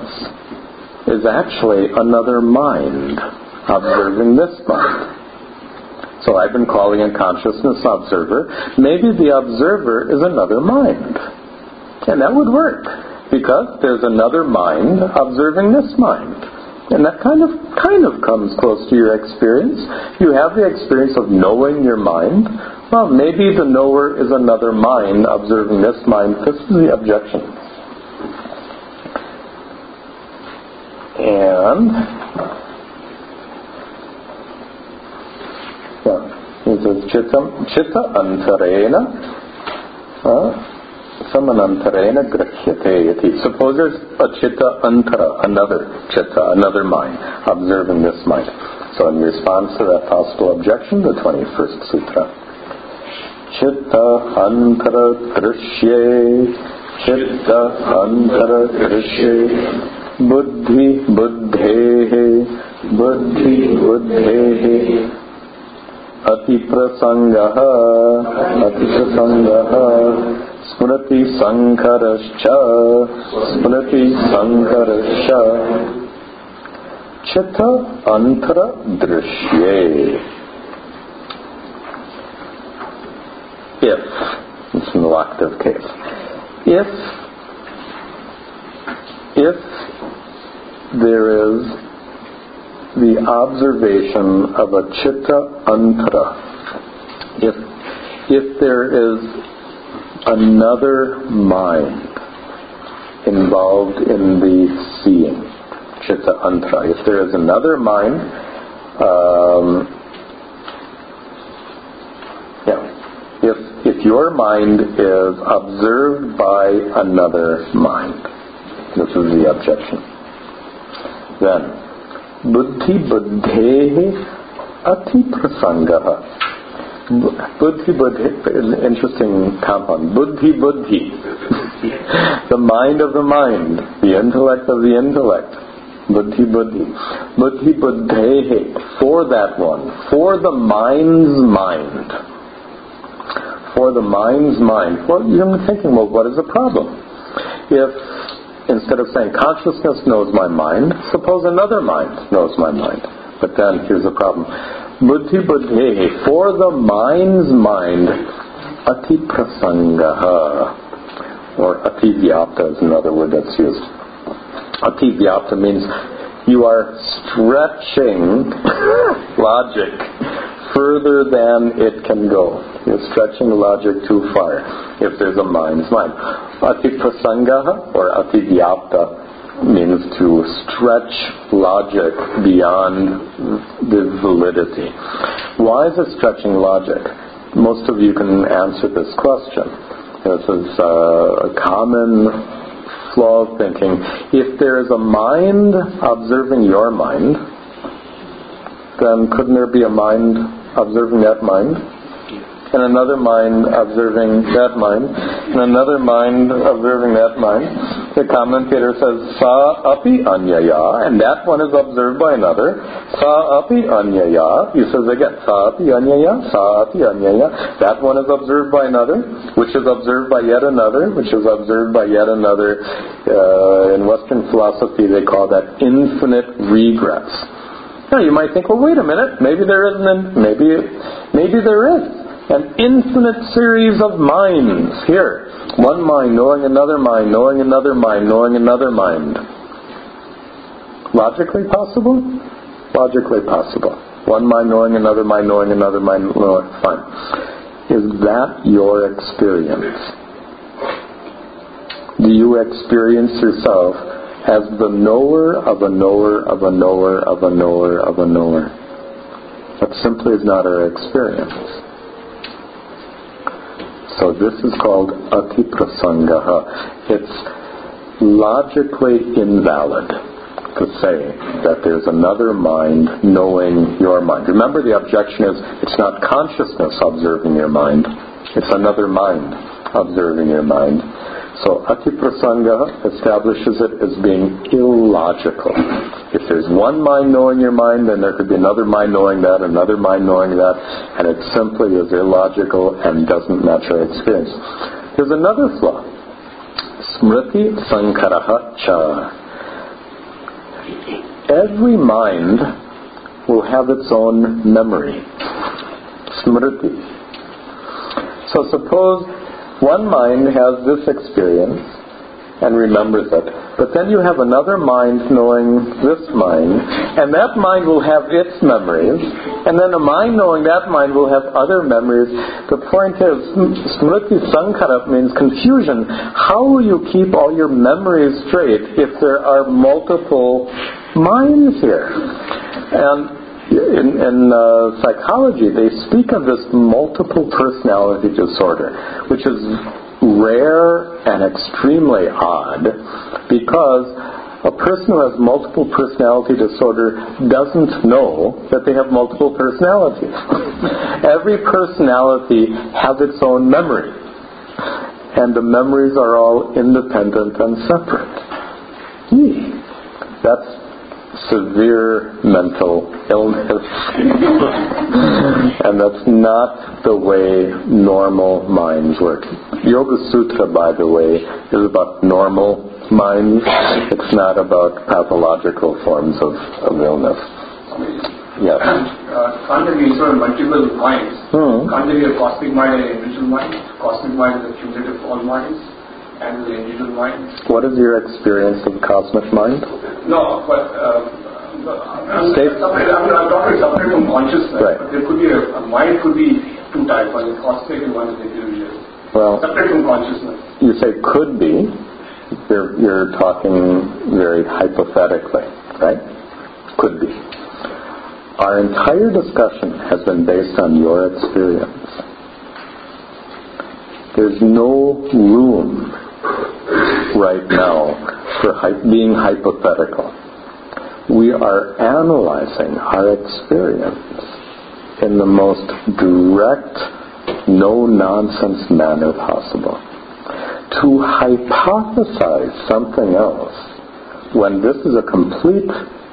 is actually another mind observing this mind? So I've been calling it consciousness observer. Maybe the observer is another mind. And that would work, because there's another mind observing this mind. And that kind of kind of comes close to your experience. You have the experience of knowing your mind. Well, maybe the knower is another mind observing this mind. This is the objection. And yeah, it says chitta chitta antarena uh, samanantarena grachyate iti. Suppose there's a chitta antara, another chitta, another mind, observing this mind. So in response to that possible objection, the twenty-first sutra. Chitta antara drishye, chitta antara drishye, buddhi buddhehe, buddhi buddhehe, ati prasangaha, ati prasangaha, smriti sankarascha, smriti sankarascha, chitta antara drishye. If, it's an elective case, if, if there is the observation of a chitta antara, if, if there is another mind involved in the seeing, chitta antara, if there is another mind, um, yeah, if if your mind is observed by another mind, this is the objection, then buddhi buddhehe ati prasangaha. Buddhi buddhi is an interesting compound. Buddhi buddhi, the mind of the mind, the intellect of the intellect. Buddhi buddhi, buddhi buddhehe, for that one, for the mind's mind. For the mind's mind. Well, you're thinking, well, what is the problem? If, instead of saying consciousness knows my mind, suppose another mind knows my mind. But then, here's the problem. Buddhi buddhehe, for the mind's mind, ati prasangaha, or ati vyapta is another word that's used. Ati vyapta means you are stretching logic further than it can go. You're stretching logic too far if there's a mind's mind. Ati prasangaha or ati vyapta means to stretch logic beyond the validity. Why is it stretching logic? Most of you can answer this question. This is uh, a common flaw of thinking. If there is a mind observing your mind, then couldn't there be a mind observing that mind? And another mind observing that mind, and another mind observing that mind. The commentator says, sa api anyaya, and that one is observed by another. Sa api anyaya, he says again, sa api anyaya, sa api anyaya, that one is observed by another, which is observed by yet another, which is observed by yet another. Uh, in Western philosophy they call that infinite regress. Now you might think, well, wait a minute, maybe there isn't, maybe, maybe there is an infinite series of minds here. One mind knowing another mind, knowing another mind, knowing another mind. Logically possible? Logically possible. One mind knowing another mind, knowing another mind, knowing, fine. Is that your experience? Do you experience yourself as the knower of a knower of a knower of a knower of a knower? That simply is not our experience. So this is called ati prasangaha. It's logically invalid to say that there's another mind knowing your mind. Remember, the objection is it's not consciousness observing your mind, it's another mind observing your mind. So ati prasangaha establishes it as being illogical. If there's one mind knowing your mind, then there could be another mind knowing that, another mind knowing that, and it simply is illogical and doesn't match our experience. There's another flaw. Smriti sankaraha cha. Every mind will have its own memory. smriti. So suppose one mind has this experience and remembers it, but then you have another mind knowing this mind, and that mind will have its memories, and then a mind knowing that mind will have other memories. The point is, smriti sankara means confusion. How will you keep all your memories straight if there are multiple minds here? And in, in uh, psychology, they speak of this multiple personality disorder, which is rare and extremely odd, because a person who has multiple personality disorder doesn't know that they have multiple personalities. Every personality has its own memory, and the memories are all independent and separate. Gee, that's severe mental illness. And that's not the way normal minds work. Yoga Sutra, by the way, is about normal minds. It's not about pathological forms of, of illness. Yes. Uh, can't there be sort of multiple minds? Hmm. Can't there be a cosmic mind and an individual mind? Cosmic mind is a cumulative of all minds, and the individual mind. What is your experience of cosmic mind? No, but uh, I'm, State. separate, I'm, I'm talking separate from consciousness. Right. But there could be a, a mind could be two types. One is cosmic and one is individual. Well, separate from consciousness. You say could be. You're, you're talking very hypothetically, right? Could be. Our entire discussion has been based on your experience. There's no room right now for hy- being hypothetical. We are analyzing our experience in the most direct, no-nonsense manner possible. To hypothesize something else when this is a complete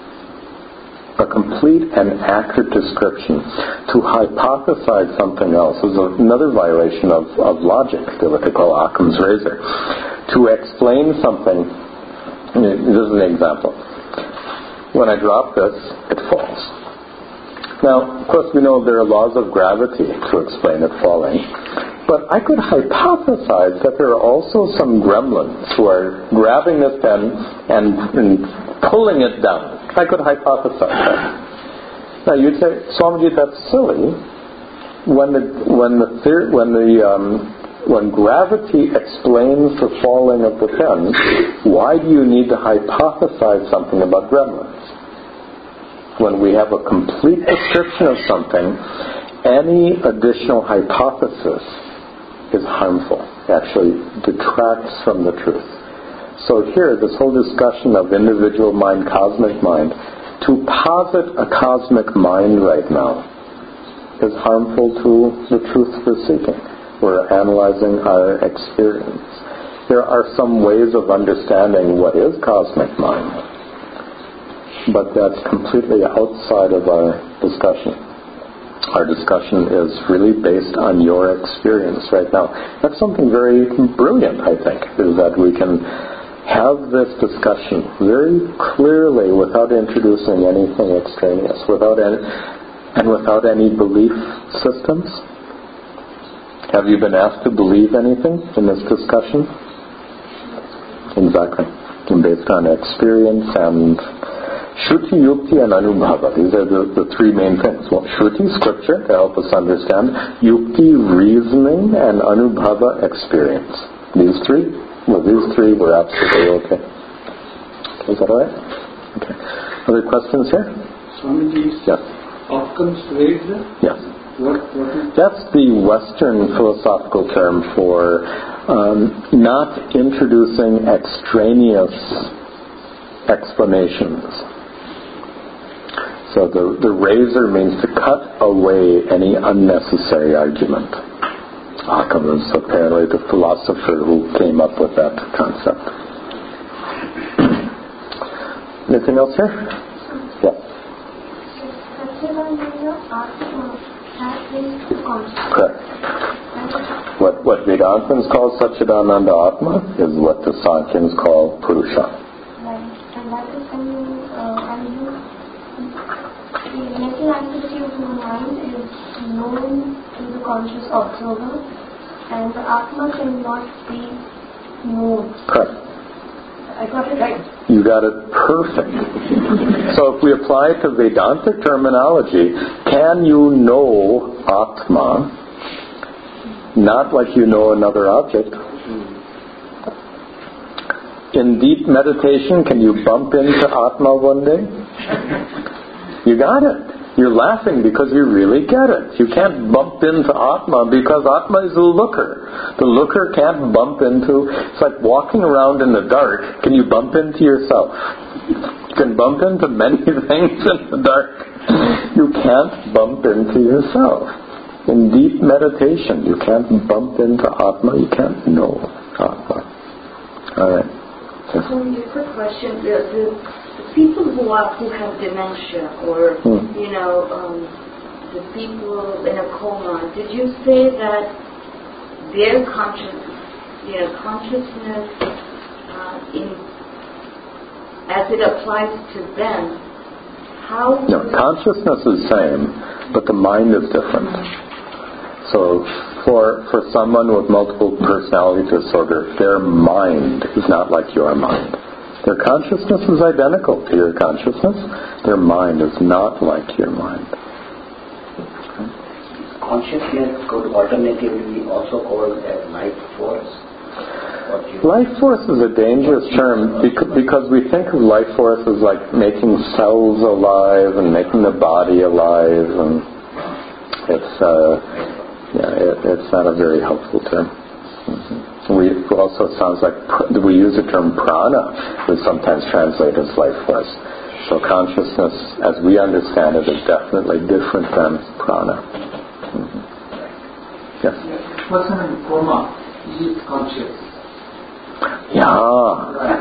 a complete and accurate description, to hypothesize something else is another violation of, of logic, what they call Occam's razor. To explain something, this is an example. When I drop this, it falls. Now, of course, we know there are laws of gravity to explain it falling. But I could hypothesize that there are also some gremlins who are grabbing this pen and, and pulling it down. I could hypothesize that. Now, you'd say, Swamiji, that's silly. When the when the theor- when the um, when gravity explains the falling of the pen, why do you need to hypothesize something about gremlins? When we have a complete description of something, any additional hypothesis is harmful. It actually detracts from the truth. So here, this whole discussion of individual mind, cosmic mind, to posit a cosmic mind right now is harmful to the truth we're seeking. We're analyzing our experience. There are some ways of understanding what is cosmic mind, but that's completely outside of our discussion. Our discussion is really based on your experience right now. That's something very brilliant, I think, is that we can have this discussion very clearly without introducing anything extraneous, without any, and without any belief systems. Have you been asked to believe anything in this discussion? Exactly. And based on experience and Shruti, Yukti, and Anubhava. These are the, the three main things. Well, Shruti, scripture, to help us understand. Yukti, reasoning, and Anubhava, experience. These three? Well, these three were absolutely okay. Is that all right? Okay. Other questions here? Swamiji, yes. Occam's razor? Yes. What, what is That's the Western philosophical term for um, not introducing extraneous explanations. So the, the razor means to cut away any unnecessary argument. Occam is apparently the philosopher who came up with that concept. Anything else here? Yeah. Correct. What, what Vedantins call Satchidananda Atma is what the Sankhyans call Purusha. the mental activity of the mind is known to the conscious observer, and the Atma cannot be known. Correct. I got it right. You got it perfect. So if we apply it to Vedantic terminology, can you know Atma not like you know another object? In deep meditation, can you bump into Atma one day? You got it. You're laughing because you really get it. You can't bump into Atma because Atma is a looker. The looker can't bump into... It's like walking around in the dark. Can you bump into yourself? You can bump into many things in the dark. You can't bump into yourself. In deep meditation, you can't bump into Atma. You can't know Atma. All right. So, a quick question. The, the, the people who are who have dementia, or hmm. you know, um, the people in a coma, did you say that their conscious, you know, consciousness, uh, in as it applies to them, how? No, consciousness is the same, but the mind is different. So, for for someone with multiple personality disorder, their mind is not like your mind. Their consciousness is identical to your consciousness. Their mind is not like your mind. Consciousness could alternatively be also called as life force. Life force is a dangerous term because we think of life force as like making cells alive and making the body alive, and it's uh, yeah, it, it's not a very helpful term. Mm-hmm. We it also sounds like we use the term prana, which sometimes translated as life force. So consciousness, as we understand it, is definitely different than prana. Mm-hmm. Yes. The person in coma is conscious. Yeah.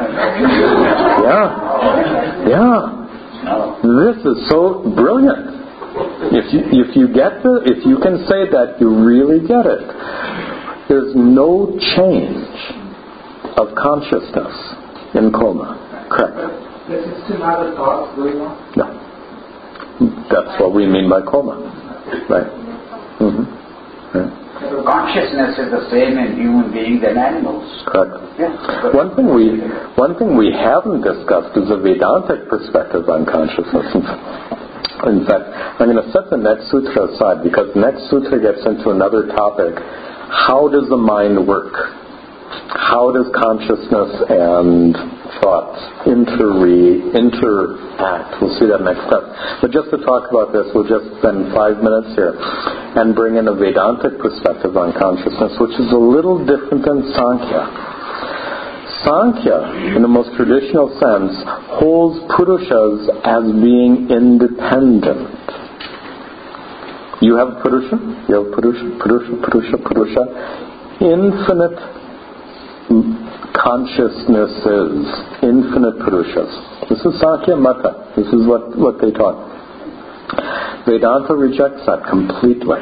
Yeah. Yeah. This is so brilliant. If you if you get the if you can say that, you really get it. There's no change of consciousness in coma. Correct. There's still other thoughts going on? No. That's what we mean by coma. Right. Mm-hmm. Right. Consciousness is the same in human beings and animals. Correct. Yeah. One thing we one thing we haven't discussed is a Vedantic perspective on consciousness. In fact, I'm going to set the next sutra aside because the next sutra gets into another topic. How does the mind work? How does consciousness and thoughts inter interact? We'll see that next step. But just to talk about this, we'll just spend five minutes here and bring in a Vedantic perspective on consciousness, which is a little different than Sankhya. Sankhya, in the most traditional sense, holds Purushas as being independent. You have Purusha, you have Purusha, Purusha, Purusha, Purusha. Infinite consciousnesses, infinite Purushas. This is Sankhya Mata. This is what, what they taught. Vedanta rejects that completely.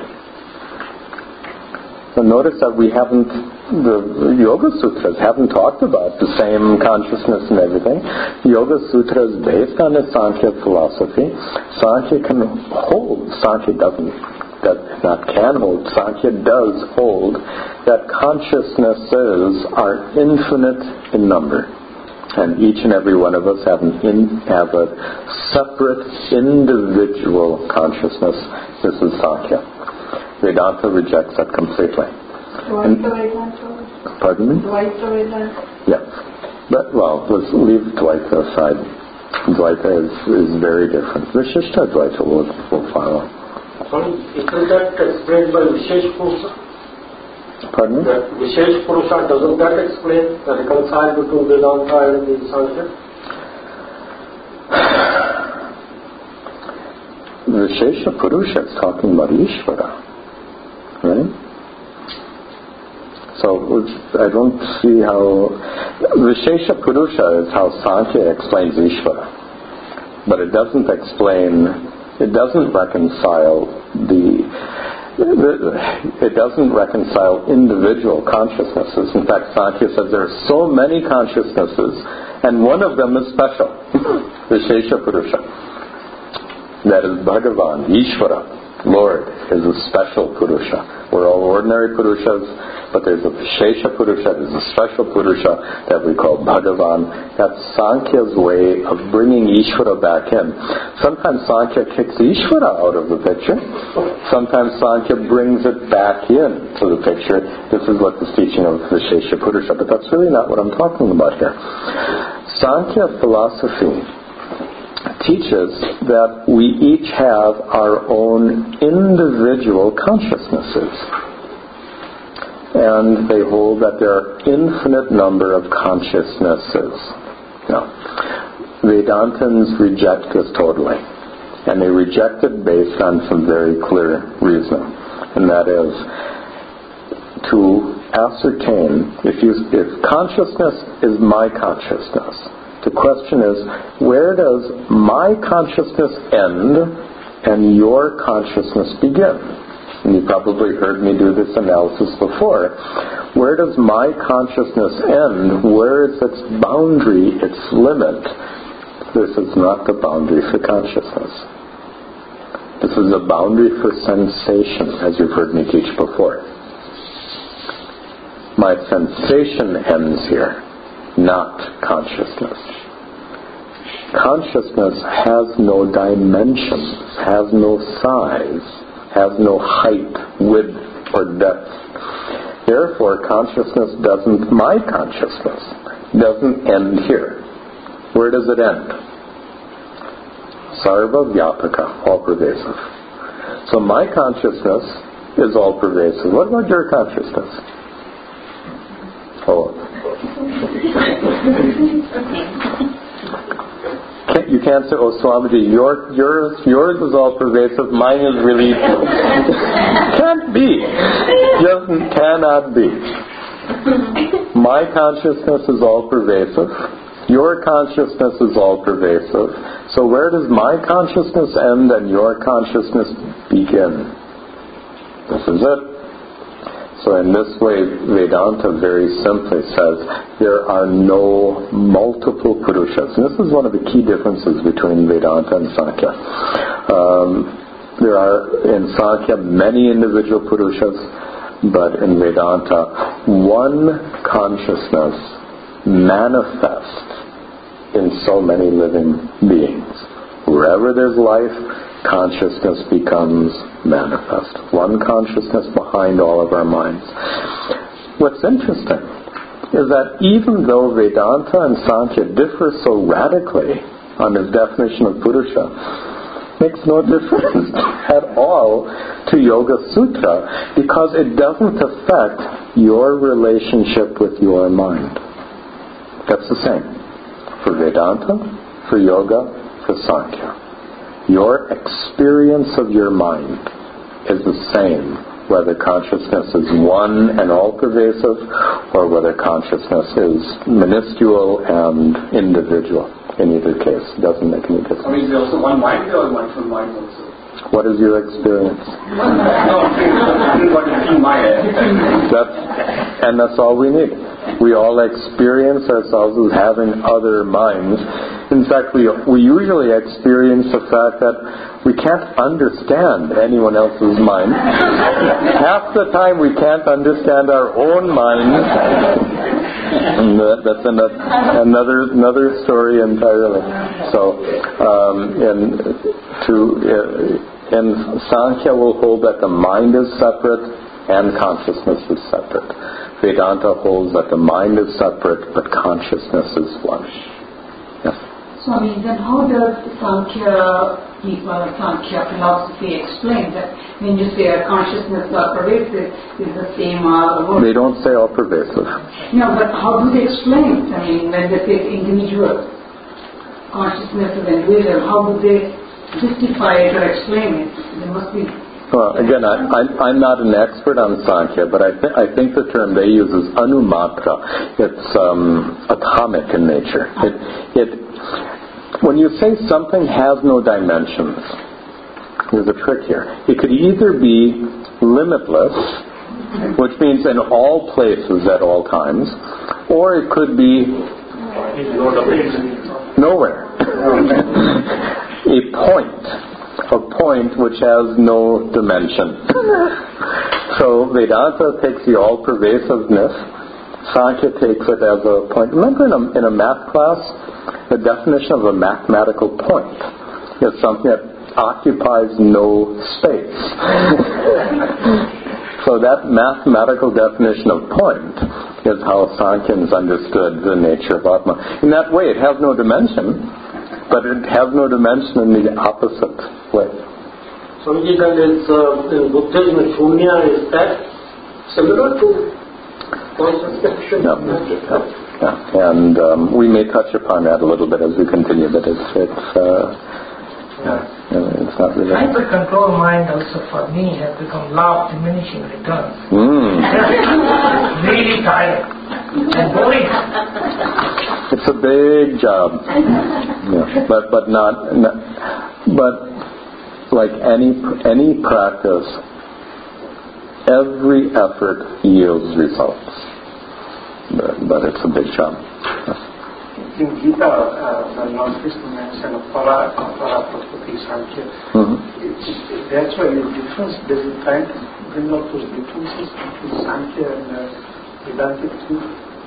So notice that we haven't, the Yoga Sutras haven't talked about the same consciousness and everything. Yoga Sutra is based on the Sankhya philosophy. Sankhya can hold, Sankhya doesn't, that not can hold, Sankhya does hold that consciousnesses are infinite in number. And each and every one of us have, an in, have a separate individual consciousness. This is Sankhya. Vedanta rejects that completely. Dvaita Vedanta? Pardon me? Dvaita Vedanta? Yes. But, well, let's leave Dvaita aside. Dvaita is, is very different. Vishishta Dvaita will, will follow. Sorry, isn't that explained by Vishesh Purusha? Pardon me? That Vishesh Purusha, doesn't that explain the reconcile between Vedanta and the Sankhya? Vishesha Purusha is talking about Ishvara. Right? So I don't see how Vishesha Purusha is how Sankhya explains Ishvara, but it doesn't explain, it doesn't reconcile the, it doesn't reconcile individual consciousnesses. In fact, Sankhya says there are so many consciousnesses, and one of them is special, Vishesha Purusha. That is Bhagavan, Ishvara, Lord, is a special Purusha. We're all ordinary Purushas, but there's a Vishesha Purusha, there's a special Purusha that we call Bhagavan. That's Sankhya's way of bringing Ishvara back in. Sometimes Sankhya kicks Ishvara out of the picture. Sometimes Sankhya brings it back in to the picture. This is what the teaching of Vishesha Purusha, but that's really not what I'm talking about here. Sankhya philosophy teaches that we each have our own individual consciousnesses. And they hold that there are infinite number of consciousnesses. Now, Vedantins reject this totally. And they reject it based on some very clear reasoning. And that is to ascertain if, you, if consciousness is my consciousness. The question is, where does my consciousness end and your consciousness begin? And you probably heard me do this analysis before. Where does my consciousness end? Where is its boundary, its limit? This is not the boundary for consciousness. This is a boundary for sensation, as you've heard me teach before. My sensation ends here, not consciousness. Consciousness has no dimensions, has no size, has no height, width, or depth. Therefore, consciousness doesn't, my consciousness, doesn't end here. Where does it end? Sarva Vyapaka, all pervasive. So my consciousness is all pervasive. What about your consciousness? Oh. You can't say, oh, Swamiji, your, yours, yours is all pervasive, mine is really... Can't be. Just cannot be. My consciousness is all pervasive. Your consciousness is all pervasive. So where does my consciousness end and your consciousness begin? This is it. So in this way, Vedanta very simply says there are no multiple Purushas. And this is one of the key differences between Vedanta and Sankhya. Um, there are in Sankhya many individual Purushas, but in Vedanta one consciousness manifests in so many living beings. Wherever there's life, consciousness becomes manifest. One consciousness behind all of our minds. What's interesting is that even though Vedanta and Sankhya differ so radically on the definition of Purusha, makes no difference at all to Yoga Sutra because it doesn't affect your relationship with your mind. That's the same for Vedanta, for Yoga, for Sankhya. Your experience of your mind is the same whether consciousness is one and all-pervasive or whether consciousness is minuscule and individual. In either case, it doesn't make any difference. I mean, is there also one mind there or one full mind also? What is your experience? No, what is in my head. That's, and that's all we need. We all experience ourselves as having other minds. In fact, we we usually experience the fact that we can't understand anyone else's mind. Half the time we can't understand our own minds. And that, that's another, another another story entirely. So, um, and to uh, and Sankhya will hold that the mind is separate and consciousness is separate. Vedanta holds that the mind is separate, but consciousness is one. Yes. So, I mean, then how does Sankhya people, Sankhya philosophy explain that when you say our consciousness or pervasive is the same all over? They don't say all pervasive. No, but how do they explain it? I mean, when they say individual, consciousness is individual, how do they justify it or explain it? There must be... Well, again, I, I, I'm not an expert on Sankhya, but I, th- I think the term they use is anumatra. It's um, atomic in nature. It, it, when you say something has no dimensions, there's a trick here. It could either be limitless, which means in all places at all times, or it could be nowhere. A point. a point which has no dimension. So Vedanta takes the all-pervasiveness. Sankhya takes it as a point. Remember in a, in a math class, the definition of a mathematical point is something that occupies no space. So that mathematical definition of point is how Sankhya's understood the nature of Atma. In that way, it has no dimension, but it has no dimension in the opposite way. So, is uh, in Buddhism, Shunya, is that similar to consciousness? No, no, no. And um, we may touch upon that a little bit as we continue, but it's it's uh, yeah, it's not really. Trying to control mind also for me has become law of diminishing returns. Mm. Really tired and boring. It's a big job, yeah. but but not, not but. Like any any practice, every effort yields results. But, but it's a big job. In Gita, uh, the Lord Krishna mentioned para, para, prakriti, sankhya. Mm-hmm. That's why the difference, there's a trying to bring out those differences between sankhya and uh, Vedantic too.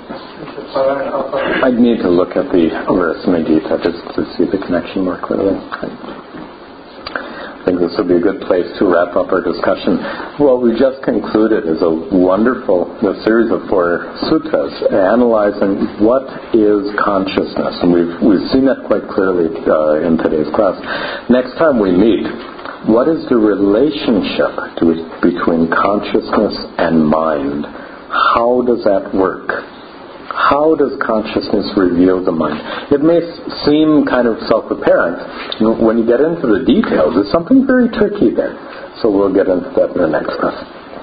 I'd need to look at the verse in the Gita just to see the connection more clearly. I think this would be a good place to wrap up our discussion. What we just concluded is a wonderful a series of four sutras analyzing what is consciousness, and we've we've seen that quite clearly uh, in today's class. Next time we meet, what is the relationship to, between consciousness and mind? How does that work? How does consciousness reveal the mind? It may seem kind of self-apparent. When you get into the details, there's something very tricky there. So we'll get into that in the next class.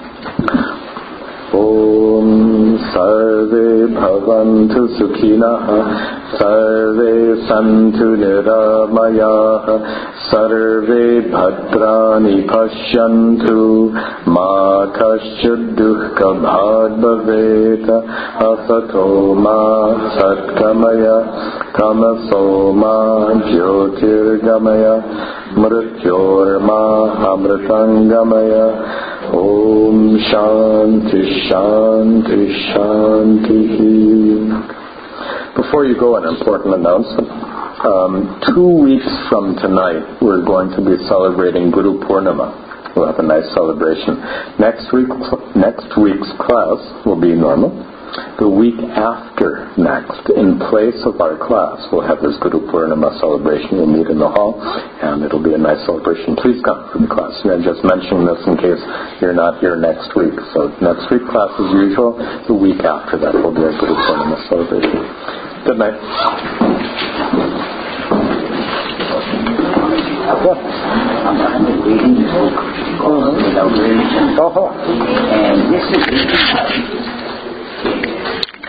Om Sarve Bhavantu Sukhinah Sarve Santu Niramayah Sarve Bhadrani Pashyantu Ma Kasyud Dukkha Bhad Bhaveta Asato Ma Satkamaya Tamaso Ma Jyotirgamaya Mrityor Ma Amritangamaya Om Shanti Shanti Shanti. Before you go, an important announcement. Um, two weeks from tonight, we're going to be celebrating Guru Purnima. We'll have a nice celebration. Next week, next week's class will be normal. The week after next, in place of our class, we'll have this Guru Purnima celebration. We'll meet in the hall, and it'll be a nice celebration. Please come for the class. And I'm just mentioning this in case you're not here next week. So next week, class as usual. The week after that will be our Guru Purnima celebration. Good night. Yeah. I'm reading this book called Without Religion. Oh. And this is